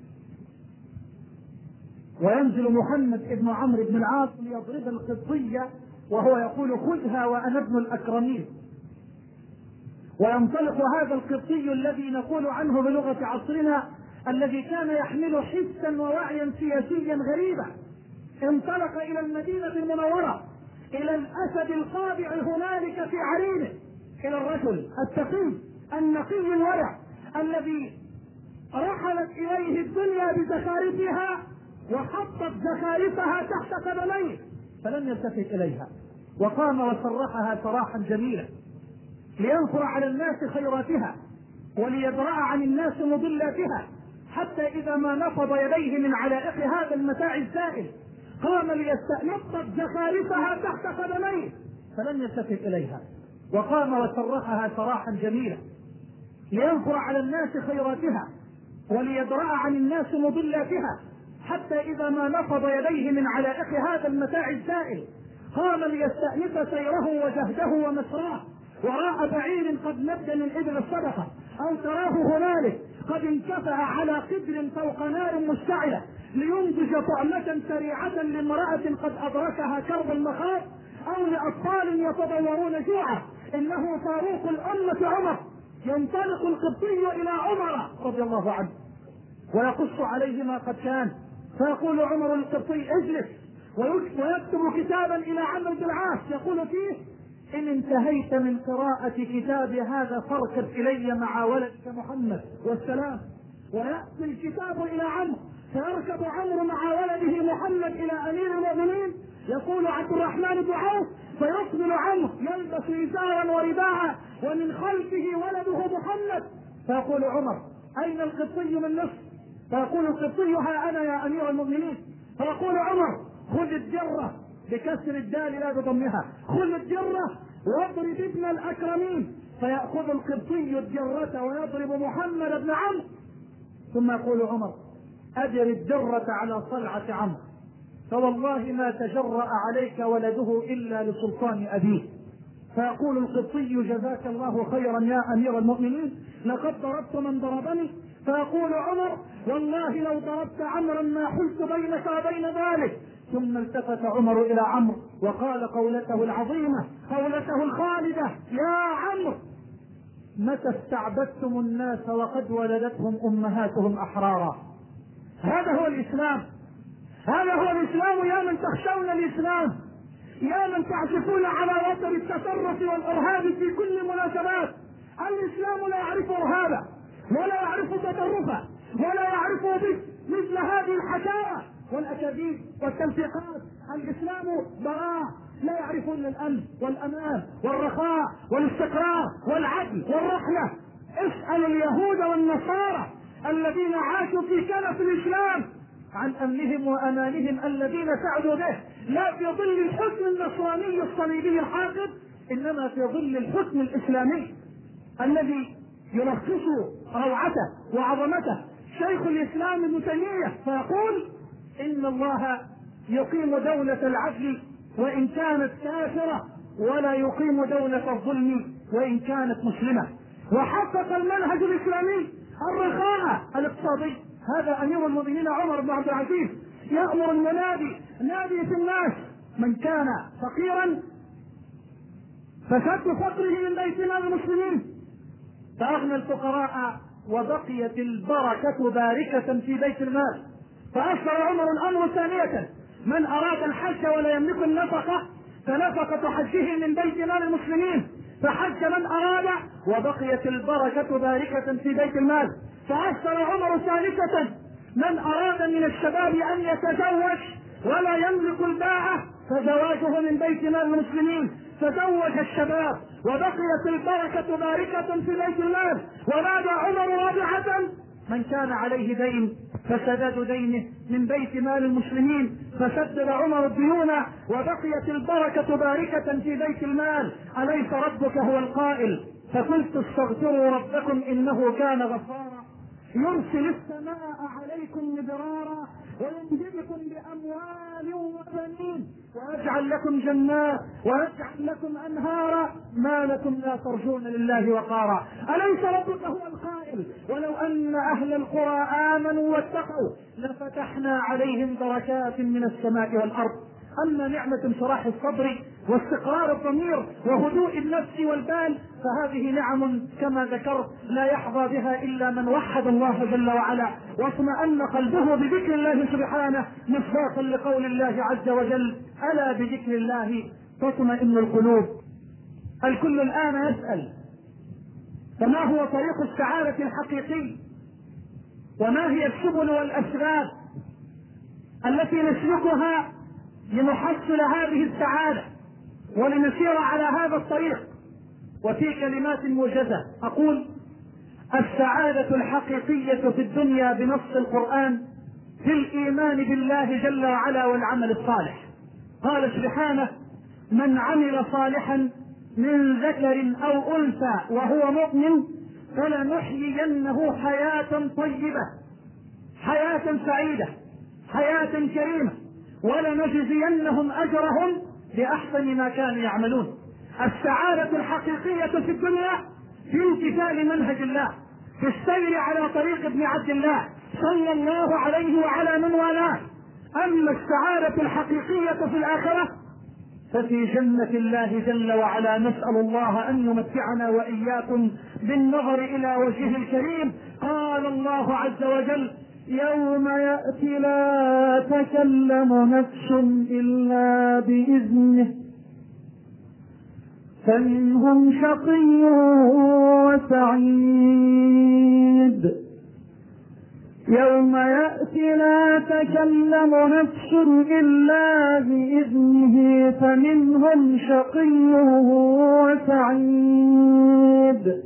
وينزل محمد ابن عمرو بن العاص ليضرب القبطية وهو يقول: خذها وأنا ابن الأكرمين. وينطلق هذا القبطي الذي نقول عنه بلغة عصرنا الذي كان يحمل حسا ووعيا سياسيا غريبا، انطلق إلى المدينة المنورة، إلى الأسد الخاضع هنالك في عرينه، إلى الرجل التقي النقي الورع الذي رحلت إليه الدنيا بزخارفها وحطت زخارفها تحت قدميه فلم يلتفت إليها، وقام وصرحها صراحا جميلا لينصر على الناس خيراتها وليدرأ عن الناس مضلاتها، حتى إذا ما نفض يديه من علائق هذا المتاع الزائل قام ليستأنقت زخارفها تحت قدميه فلم يلتفت إليها، وقام وصرحها صراحا جميلا لينصر على الناس خيراتها وليدرأ عن الناس مضلاتها، حتى إذا ما نفض يديه من علائق هذا المتاع الزائل قام ليستأنف سيره وجهده ومسراه وراء بعير قد نبت من إبل الصدقة، أو تراه هنالك قد انكفأ على قدر فوق نار مشتعلة لينتج طعمة سريعة لامرأة قد أدركها كرب المخاض، أو لأطفال يتضورون جوعا. إنه فاروق الأمة عمر. ينطلق القبطي إلى عمر رضي الله عنه ويقص عليه ما قد كان، فيقول عمر القبطي: اجلس، ويكتب كتابا إلى عمرو بن العاص يقول فيه: إن انتهيت من قراءة كتاب هذا فاركب إلي مع ولدك محمد والسلام. ويأتي الكتاب إلى عمرو فيركب عمرو مع ولده محمد إلى أمير المؤمنين يقول عبد الرحمن بن عوف فيقبل عمرو يلبس إزارا ورداء ومن خلفه ولده محمد، فيقول عمر أين القبطي من مصر؟ فيقول القبطي ها أنا يا أمير المؤمنين. فيقول عمر خذ الجرة بكسر الدال لا بضمها، خذ الجرة واضرب ابن الأكرمين. فيأخذ القبطي الجرة ويضرب محمد بن عمرو، ثم يقول عمر أدر الجرة على صلعة عمرو فوالله ما تجرأ عليك ولده إلا لسلطان أبيه. فيقول القبطي جزاك الله خيرا يا أمير المؤمنين لقد ضربت من ضربني. فيقول عمر والله لو ضربت عمرا ما حلت بينك وبين ذلك. ثم التفت عمر إلى عمرو وقال قولته العظيمة قولته الخالدة يا عمرو متى استعبدتم الناس وقد ولدتهم أمهاتهم أحرارا. هذا هو الإسلام، هذا هو الإسلام يا من تخشون الإسلام، يا من تعزفون على وتر التطرف والإرهاب في كل المناسبات. الإسلام لا يعرف إرهابا ولا يعرف تطرفا ولا يعرف مثل هذه الحكاية والأكاذيب والتلفيقات. الإسلام براء، لا يعرف الا الامن والامان والرخاء والاستقرار والعدل والرحمه. اسال اليهود والنصارى الذين عاشوا في كنف الاسلام عن امنهم وامانهم الذين سعدوا به، لا في ظل الحكم النصراني الصليبي الحاقد، انما في ظل الحكم الاسلامي الذي يلخص روعته وعظمته شيخ الاسلام ابن تيميه، فيقول ان الله يقيم دولة العدل وإن كانت كافرة ولا يقيم دولة الظلم وإن كانت مسلمة. وحقق المنهج الإسلامي الرخاء الاقتصادي. هذا أمير المؤمنين عمر بن عبد العزيز يأمر المنادي نادي في الناس من كان فقيرا فسد فقره من بيت مال المسلمين فأغنى الفقراء وبقيت البركة باركة في بيت المال. فأشر عمر الأمر ثانية من أراد الحج ولا يملك النفقة فنفقة حجه من بيت مال المسلمين فحج من أراد وبقيت البركة باركة في بيت المال. فأشر عمر ثالثة من أراد من الشباب أن يتزوج ولا يملك الباعة فزواجه من بيت مال المسلمين فزوج الشباب وبقيت البركة باركة في بيت المال. ونادى عمر رابعة من كان عليه دين فسداد دينه من بيت مال المسلمين فسدد عمر الديون وبقيت البركة باركة في بيت المال. أليس ربك هو القائل فقلت استغفروا ربكم إنه كان غفارا يرسل السماء عليكم مدرارا ويمددكم بأموال وبنين ويجعل لكم جنات ويجعل لكم أنهارا ما لكم لا ترجون لله وقارا. أليس ربك هو القائل ولو أن أهل القرى آمنوا واتقوا لفتحنا عليهم بركات من السماء والأرض. أما نعمة انشراح الصدر واستقرار الضمير وهدوء النفس والبال فهذه نعم كما ذكرت لا يحظى بها إلا من وحد الله جل وعلا واطمأن قلبه بذكر الله سبحانه مصداقا لقول الله عز وجل ألا بذكر الله تطمئن القلوب. الكل الآن يسأل فما هو طريق السعادة الحقيقي وما هي السبل والأسباب التي نسلكها لنحصل هذه السعادة ولنسير على هذا الطريق. وفي كلمات موجزة أقول السعادة الحقيقية في الدنيا بنص القرآن في الإيمان بالله جل وعلا والعمل الصالح. قال سبحانه من عمل صالحا من ذكر أو أنثى وهو مؤمن فلنحيينه حياة طيبة حياة سعيدة حياة كريمة ولنجزينهم أجرهم بأحسن ما كانوا يعملون. السعادة الحقيقية في الدنيا في امتثال منهج الله في السير على طريق ابن عبد الله صلى الله عليه وعلى من والاه. أما السعادة الحقيقية في الآخرة ففي جنة الله جل وعلا. نسأل الله أن يمتعنا وإياكم بالنظر إلى وجهه الكريم. قال الله عز وجل يوم يأتي لا تكلم نفس إلا بإذنه فمنهم شقي وسعيد يوم يأتي لا تكلم نفس إلا بإذنه فمنهم شقي وسعيد.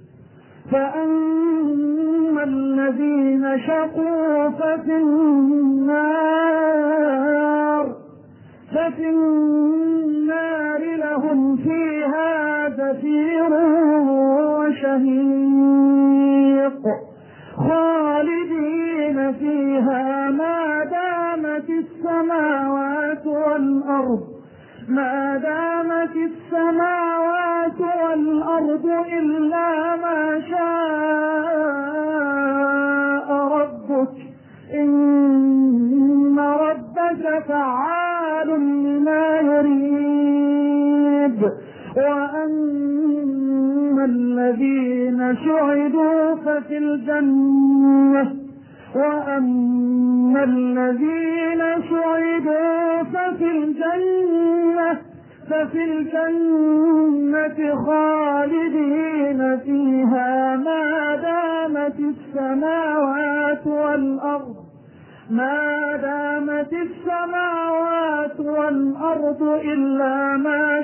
فأما الذين شقوا ففي النار لهم فيها زفير وشهيق خالدين فيها ما دامت السماوات والأرض إلا ما شاء ربك إن ربك فعال لما يريد. وأما الذين سعدوا ففي الجنة خالدين فيها ما دامت السماوات والأرض إلا ما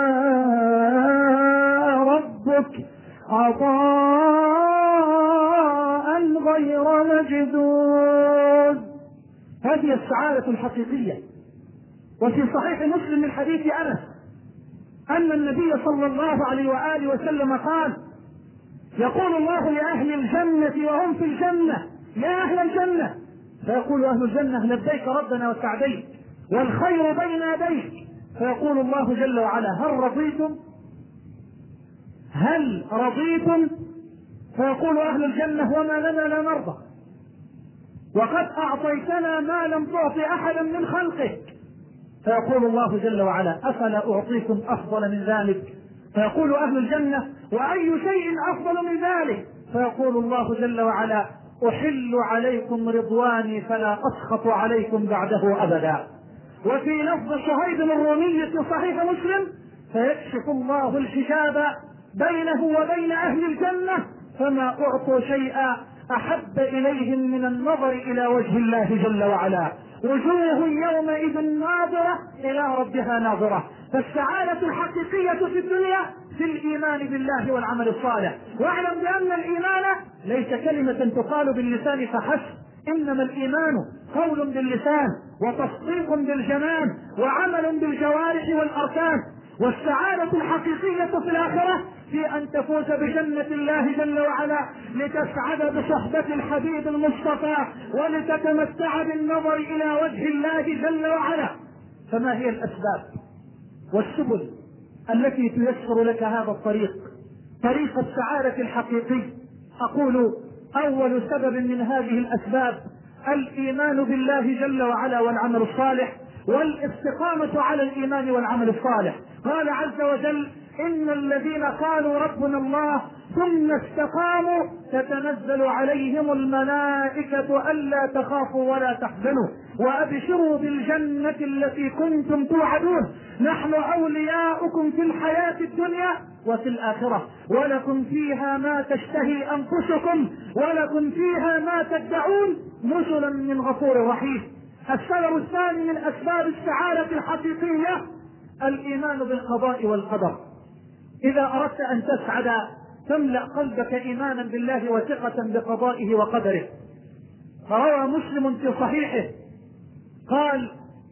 شاء ربك عطاء غير مجدود. هذه السعادة الحقيقية. وفي صحيح مسلم من حديث أنس أن النبي صلى الله عليه وآله وسلم قال: يقول الله لأهل الجنة وهم في الجنة: يا أهل الجنة، فيقول أهل الجنة: لبيك ربنا وسعديك والخير بين يديك. فيقول الله جل وعلا: هل رضيتم؟ فيقول أهل الجنة: وما لنا لا نرضى، وقد أعطيتنا ما لم تعطي أحدا من خلقك. فيقول الله جل وعلا: أفلا أعطيكم أفضل من ذلك؟ فيقول أهل الجنة: وأي شيء أفضل من ذلك؟ فيقول الله جل وعلا: أحل عليكم رضواني فلا أسخط عليكم بعده أبدا. وفي لفظ صهيب الرومي في صحيح مسلم: فيكشف الله الحجاب بينه وبين أهل الجنة فما أعطوا شيئا أحب إليهم من النظر إلى وجه الله جل وعلا، وجوه يومئذ ناظرة إلى ربها ناظرة. فالسعادة الحقيقية في الدنيا في الإيمان بالله والعمل الصالح. واعلم بأن الإيمان ليس كلمة تقال باللسان فحسب، إنما الإيمان قول باللسان وتصديق بالجنان وعمل بالجوارح والأركان. والسعادة الحقيقية في الآخرة في أن تفوز بجنة الله جل وعلا، لتسعد بصحبة الحبيب المصطفى، ولتتمتع بالنظر إلى وجه الله جل وعلا. فما هي الأسباب والسبل التي تيسر لك هذا الطريق، طريق السعادة الحقيقي؟ أقول: أول سبب من هذه الأسباب الإيمان بالله جل وعلا والعمل الصالح، والاستقامة على الإيمان والعمل الصالح. قال عز وجل: إن الذين قالوا ربنا الله ثم استقاموا تتنزل عليهم الملائكة ألا تخافوا ولا تحزنوا وأبشروا بالجنة التي كنتم توعدون، نحن أولياؤكم في الحياة الدنيا وفي الآخرة، ولكم فيها ما تشتهي أنفسكم ولكم فيها ما تدعون، نزلا من غفور رحيم. السبب الثاني من أسباب السعادة الحقيقية الإيمان بالقضاء والقدر. إذا أردت أن تسعد تملأ قلبك إيمانا بالله وثقة بقضائه وقدره. فروى مسلم في صحيحه قال: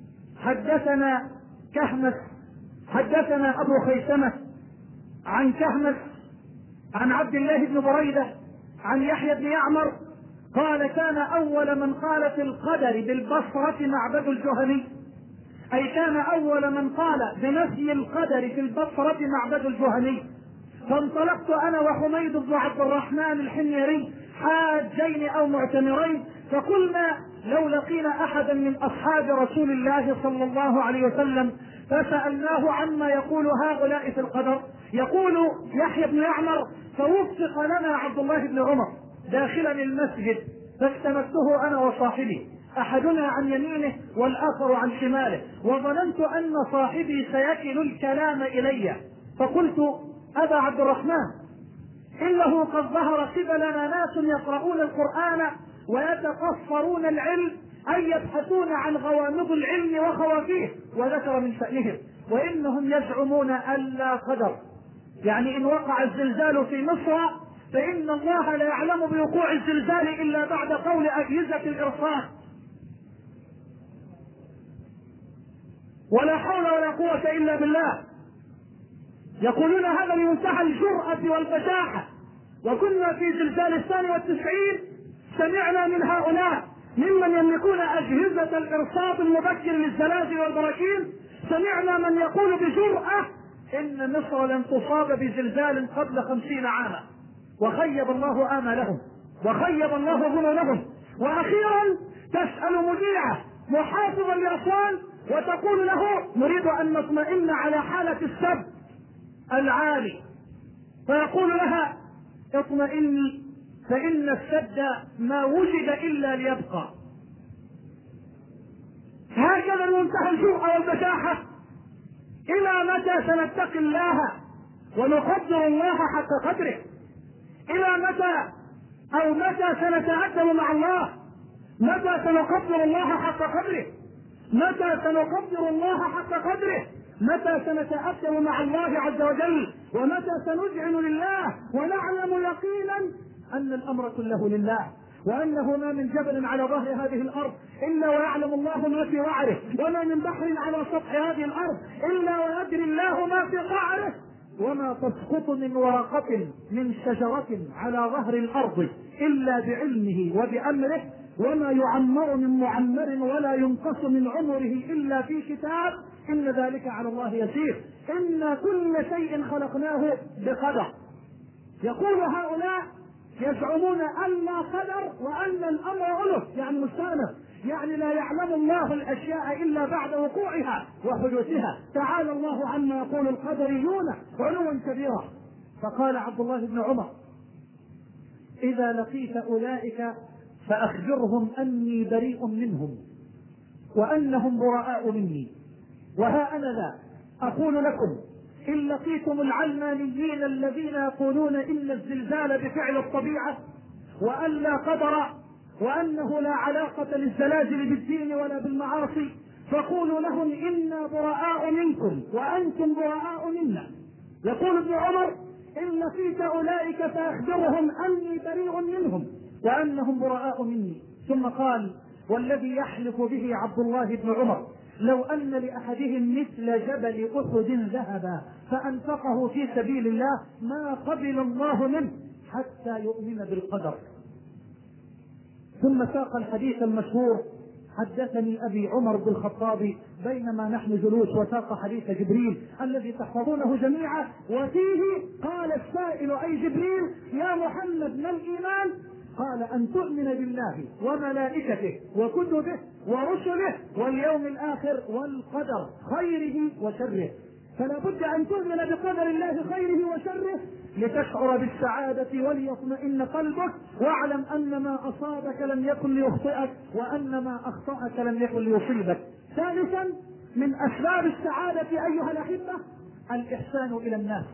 حدثنا أبو خيثمة عن كهمس عن عبد الله بن بريدة عن يحيى بن يعمر قال: كان أول من قال في القدر بالبصرة معبد الجهني، أي كان أول من قال بنفي القدر في البصرة معبد الجهني. فانطلقت أنا وحميد بن عبد الرحمن الحميري حاجين أو معتمرين، فقلنا: لو لقينا أحدا من أصحاب رسول الله صلى الله عليه وسلم فسألناه عما يقول هؤلاء في القدر. يقول يحيى بن يعمر: فوفق لنا عبد الله بن عمر داخلا المسجد، فاستمسته أنا وصاحبي، أحدنا عن يمينه والآخر عن شماله، وظننت أن صاحبي سيكل الكلام إلي، فقلت: أبا عبد الرحمن، إنه قد ظهر قبلنا ناس يقرؤون القرآن ويتقصرون العلم أي يبحثون عن غوامض العلم وخوافيه. وذكر من شأنهم وإنهم يزعمون ألا قدر، يعني إن وقع الزلزال في مصر فإن الله لا يعلم بوقوع الزلزال إلا بعد قول أجهزة الإرصاد، ولا حول ولا قوة إلا بالله. يقولون هذا بمنتهى الجرأة والبجاحة. وكنا في زلزال 92 سمعنا من هؤلاء ممن يملكون أجهزة الإرصاد المبكر للزلازل والبراكين، سمعنا من يقول بجرأة إن مصر لن تصاب بزلزال قبل 50 عاما، وخيب الله آمالهم وخيب الله ظنونهم. وأخيرا تسأل مذيعة محافظا لأسوان وتقول له نريد أن نطمئن على حالة السب العالي، فيقول لها اطمئني فإن السد ما وجد إلا ليبقى. هكذا منتهى الجرأة والبجاحة. إلى متى سنتقي الله ونقدر الله حق قدره؟ إلى متى أو متى سنتأدب مع الله؟ متى سنقدر الله حق قدره؟ متى سنقدر الله حق قدره؟ متى سنتأدب مع الله عز وجل؟ ومتى سنذعن لله ونعلم يقينا أن الأمر كله لله، وأنه ما من جبل على ظهر هذه الأرض إلا ويعلم الله ما في وعره، وما من بحر على سطح هذه الأرض إلا ويدري الله ما في قعره، وما تسقط من ورقة من شجرة على ظهر الأرض إلا بعلمه وبأمره، وما يعمر من معمر ولا ينقص من عمره إلا في كتاب، إن ذلك على الله يسير. إن كل شيء خلقناه بقدر. يقول هؤلاء يزعمون أن لا قدر وأن الأمر ألف، يعني مستأنف، يعني لا يعلم الله الأشياء إلا بعد وقوعها وحدوثها. تعالى الله عما يقول القدريون علوا كبيرا. فقال عبد الله بن عمر إذا لقيت أولئك فأخبرهم أني بريء منهم وأنهم براء مني. وها أنا ذا أقول لكم إن لقيتم العلمانيين الذين يقولون إن الزلزال بفعل الطبيعة وأن لا قدر وأنه لا علاقة للزلازل بالدين ولا بالمعاصي، فقولوا لهم إنا براء منكم وأنتم براء منا. يقول ابن عمر إن لقيت أولئك فأخبرهم أني بريء منهم وأنهم براء مني. ثم قال والذي يحلف به عبد الله بن عمر لو أن لأحدهم مثل جبل أحد ذهبا فأنفقه في سبيل الله ما قبل الله منه حتى يؤمن بالقدر. ثم ساق الحديث المشهور حدثني أبي عمر بن الخطاب بينما نحن جلوس، وساق حديث جبريل الذي تحفظونه جميعا، وفيه قال السائل أي جبريل يا محمد ما الإيمان؟ قال أن تؤمن بالله وملائكته وكتبه ورسله واليوم الآخر والقدر خيره وشره. فلا بد أن تؤمن بقدر الله خيره وشره لتشعر بالسعادة وليطمئن قلبك، واعلم أن ما أصابك لم يكن ليخطئك وأن ما أخطأك لم يكن ليصيبك. ثالثا من أسباب السعادة أيها الأحبة الإحسان إلى الناس.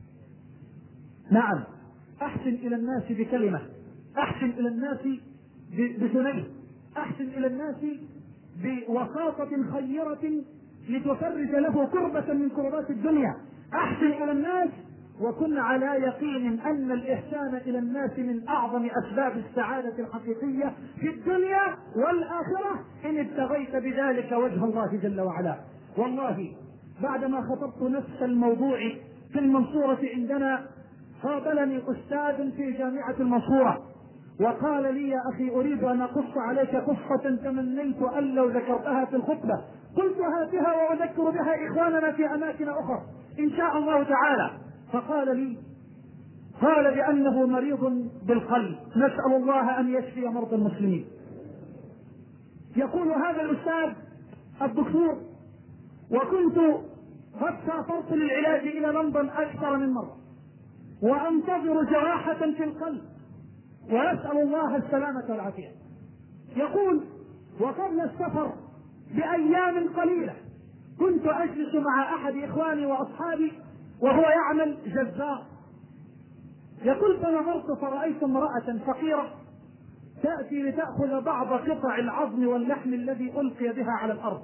نعم، أحسن إلى الناس بكلمة، أحسن إلى الناس بثنين، أحسن إلى الناس بوساطة خيرة لتفرج له كربة من كربات الدنيا. أحسن إلى الناس وكن على يقين أن الإحسان إلى الناس من أعظم أسباب السعادة الحقيقية في الدنيا والآخرة إن ابتغيت بذلك وجه الله جل وعلا. والله بعدما خطبت نفس الموضوع في المنصورة عندنا قابلني أستاذ في جامعة المنصورة وقال لي يا أخي أريد أن أقص عليك قصة تمنيت أن لو ذكرتها في الخطبة. قلت هاتها وأذكر بها إخواننا في أماكن أخرى إن شاء الله تعالى. فقال لي قال بأنه مريض بالقلب، نسأل الله أن يشفي مرضى المسلمين. يقول هذا الأستاذ الدكتور وكنت قد سافرت للعلاج إلى لندن أكثر من مرة وأنتظر جراحة في القلب ويسأل الله السلامة والعافية. يقول وقبل السفر بأيام قليلة كنت أجلس مع أحد إخواني وأصحابي وهو يعمل جزار. يقول فنظرت فرأيت امرأة فقيرة تأتي لتأخذ بعض قطع العظم واللحم الذي ألقي بها على الأرض،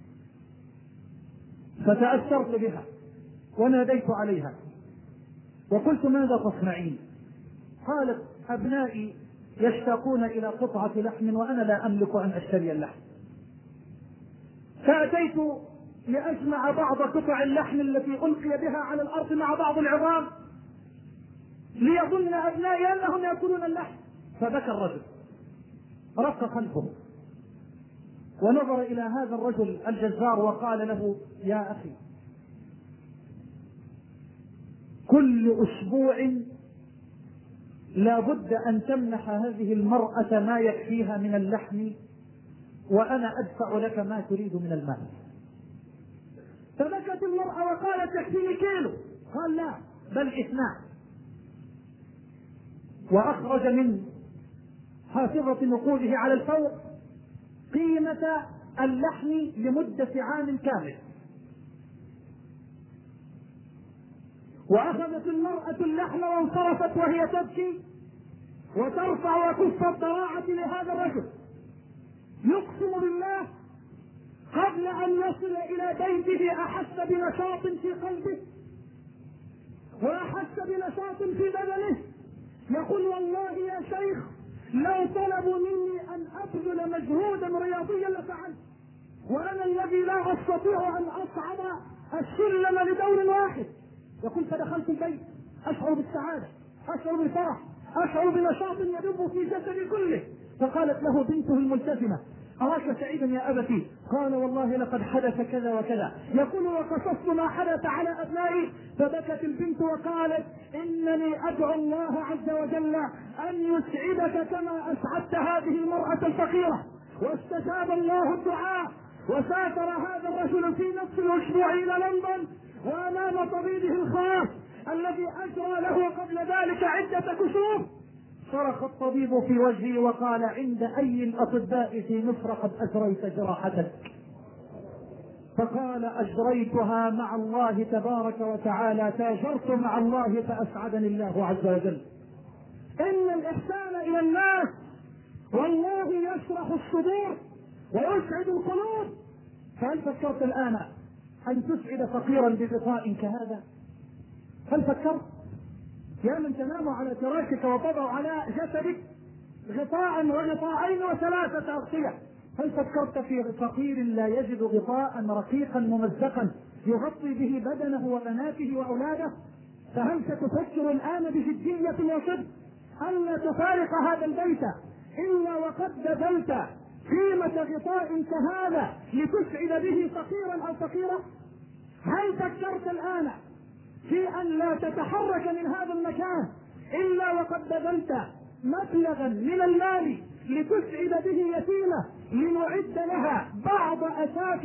فتأثرت بها وناديت عليها وقلت ماذا تصنعين؟ قالت أبنائي يشتاقون إلى قطعة لحم وأنا لا أملك أن أشتري اللحم. فأتيت لأجمع بعض قطع اللحم التي ألقي بها على الأرض مع بعض العظام ليظن أبنائي أنهم يأكلون اللحم. فبكى الرجل، رق قلبه ونظر إلى هذا الرجل الجزار وقال له يا أخي كل أسبوع لا بد أن تمنح هذه المرأة ما يكفيها من اللحم وأنا أدفع لك ما تريد من المال. فبكت المرأة وقالت يكفيني كيلو، قال لا بل 2. وأخرج من حافظة نقوده على الفور قيمة اللحم لمدة عام كامل. وأخذت المرأة اللحم وانصرفت وهي تبكي وترفع وكف الضراعة لهذا الرجل. يقسم بالله قبل أن يصل إلى بيته أحس بنشاط في قلبه وأحس بنشاط في بدنه. يقول والله يا شيخ لو طلبوا مني أن أبذل مجهودا رياضيا لفعلت، وأنا الذي لا أستطيع أن أصعد السلم لدور واحد. يقول فدخلت البيت أشعر بالسعادة، أشعر بالفرح، أشعر بنشاط يدب في جسدي كله. فقالت له بنته الملتزمة أراك سعيدا يا أبتي؟ قال والله لقد حدث كذا وكذا. يقول وقصصت ما حدث على أبنائي. فبكت البنت وقالت إنني أدعو الله عز وجل أن يسعدك كما أسعدت هذه المرأة الفقيرة. واستجاب الله الدعاء وسافر هذا الرجل في نفس الأسبوع إلى لندن وأمام طبيبه الخاص الذي أجرى له قبل ذلك عدة كشوف. صرخ الطبيب في وجهه وقال عند أي الأطباء في مصر قد أجريت جراحتك؟ فقال أجريتها مع الله تبارك وتعالى، تاجرت مع الله فأسعدني الله عز وجل. إن الإحسان إلى الناس والله يشرح الصدور ويسعد القلوب. فهل فكرت الآن أن تسعد فقيرا بغطاء كهذا؟ هل فكرت يا من تنام على فراشك وتضع على جسدك غطاء وغطاءين و3 أغطية؟ هل فكرت في فقير لا يجد غطاء رقيقا ممزقا يغطي به بدنه وبناته وأولاده؟ فهل ستفكر الآن بجدية وصدق ألا تفارق هذا البيت إلا وقد بذلت قيمة غطاء كهذا لتسعد به فقيرا أو فقيرة؟ هل فكرت الآن في أن لا تتحرك من هذا المكان إلا وقد بذلت مبلغا من المال لتسعد به يتيمة لنعد لها بعض أساس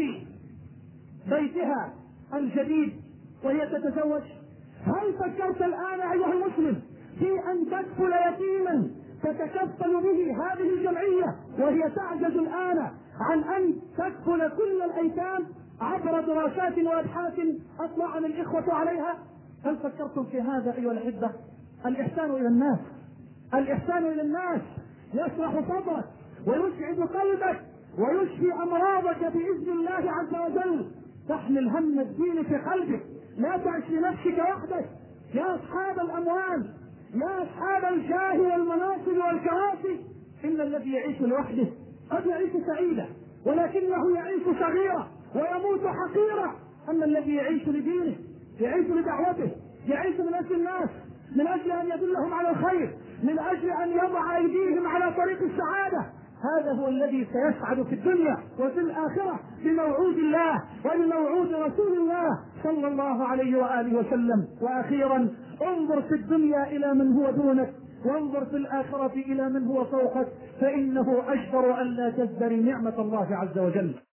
بيتها الجديد وهي تتزوج؟ هل فكرت الآن أيها المسلم في أن تكفل يتيما تتكفل به هذه الجمعية وهي تعجز الآن عن أن تكفل كل الأيتام عبر دراسات وأبحاث أطلع الإخوة عليها؟ هل فكرتم في هذا أيها الأحبة؟ الإحسان إلى الناس، الإحسان إلى الناس يشرح صدرك ويسعد قلبك ويشفي أمراضك بإذن الله عز وجل. تحمل هم الدين في قلبك، لا تعش لنفسك وحدك. يا أصحاب الأموال، يا أصحاب الجاه والمناصب والكراسي، إن الذي يعيش لوحده قد يعيش سعيدا ولكنه يعيش صغيرا ويموت حقيرا. أما الذي يعيش لدينه، يعيش لدعوته، يعيش من أجل الناس، من أجل أن يدلهم على الخير، من أجل أن يضع أيديهم على طريق السعادة، هذا هو الذي سيسعد في الدنيا وفي الآخرة بموعود الله وبموعود رسول الله صلى الله عليه وآله وسلم. وأخيرا انظر في الدنيا إلى من هو دونك وانظر في الآخرة إلى من هو فوقك، فإنه أجدر أن لا تزدري نعمة الله عز وجل.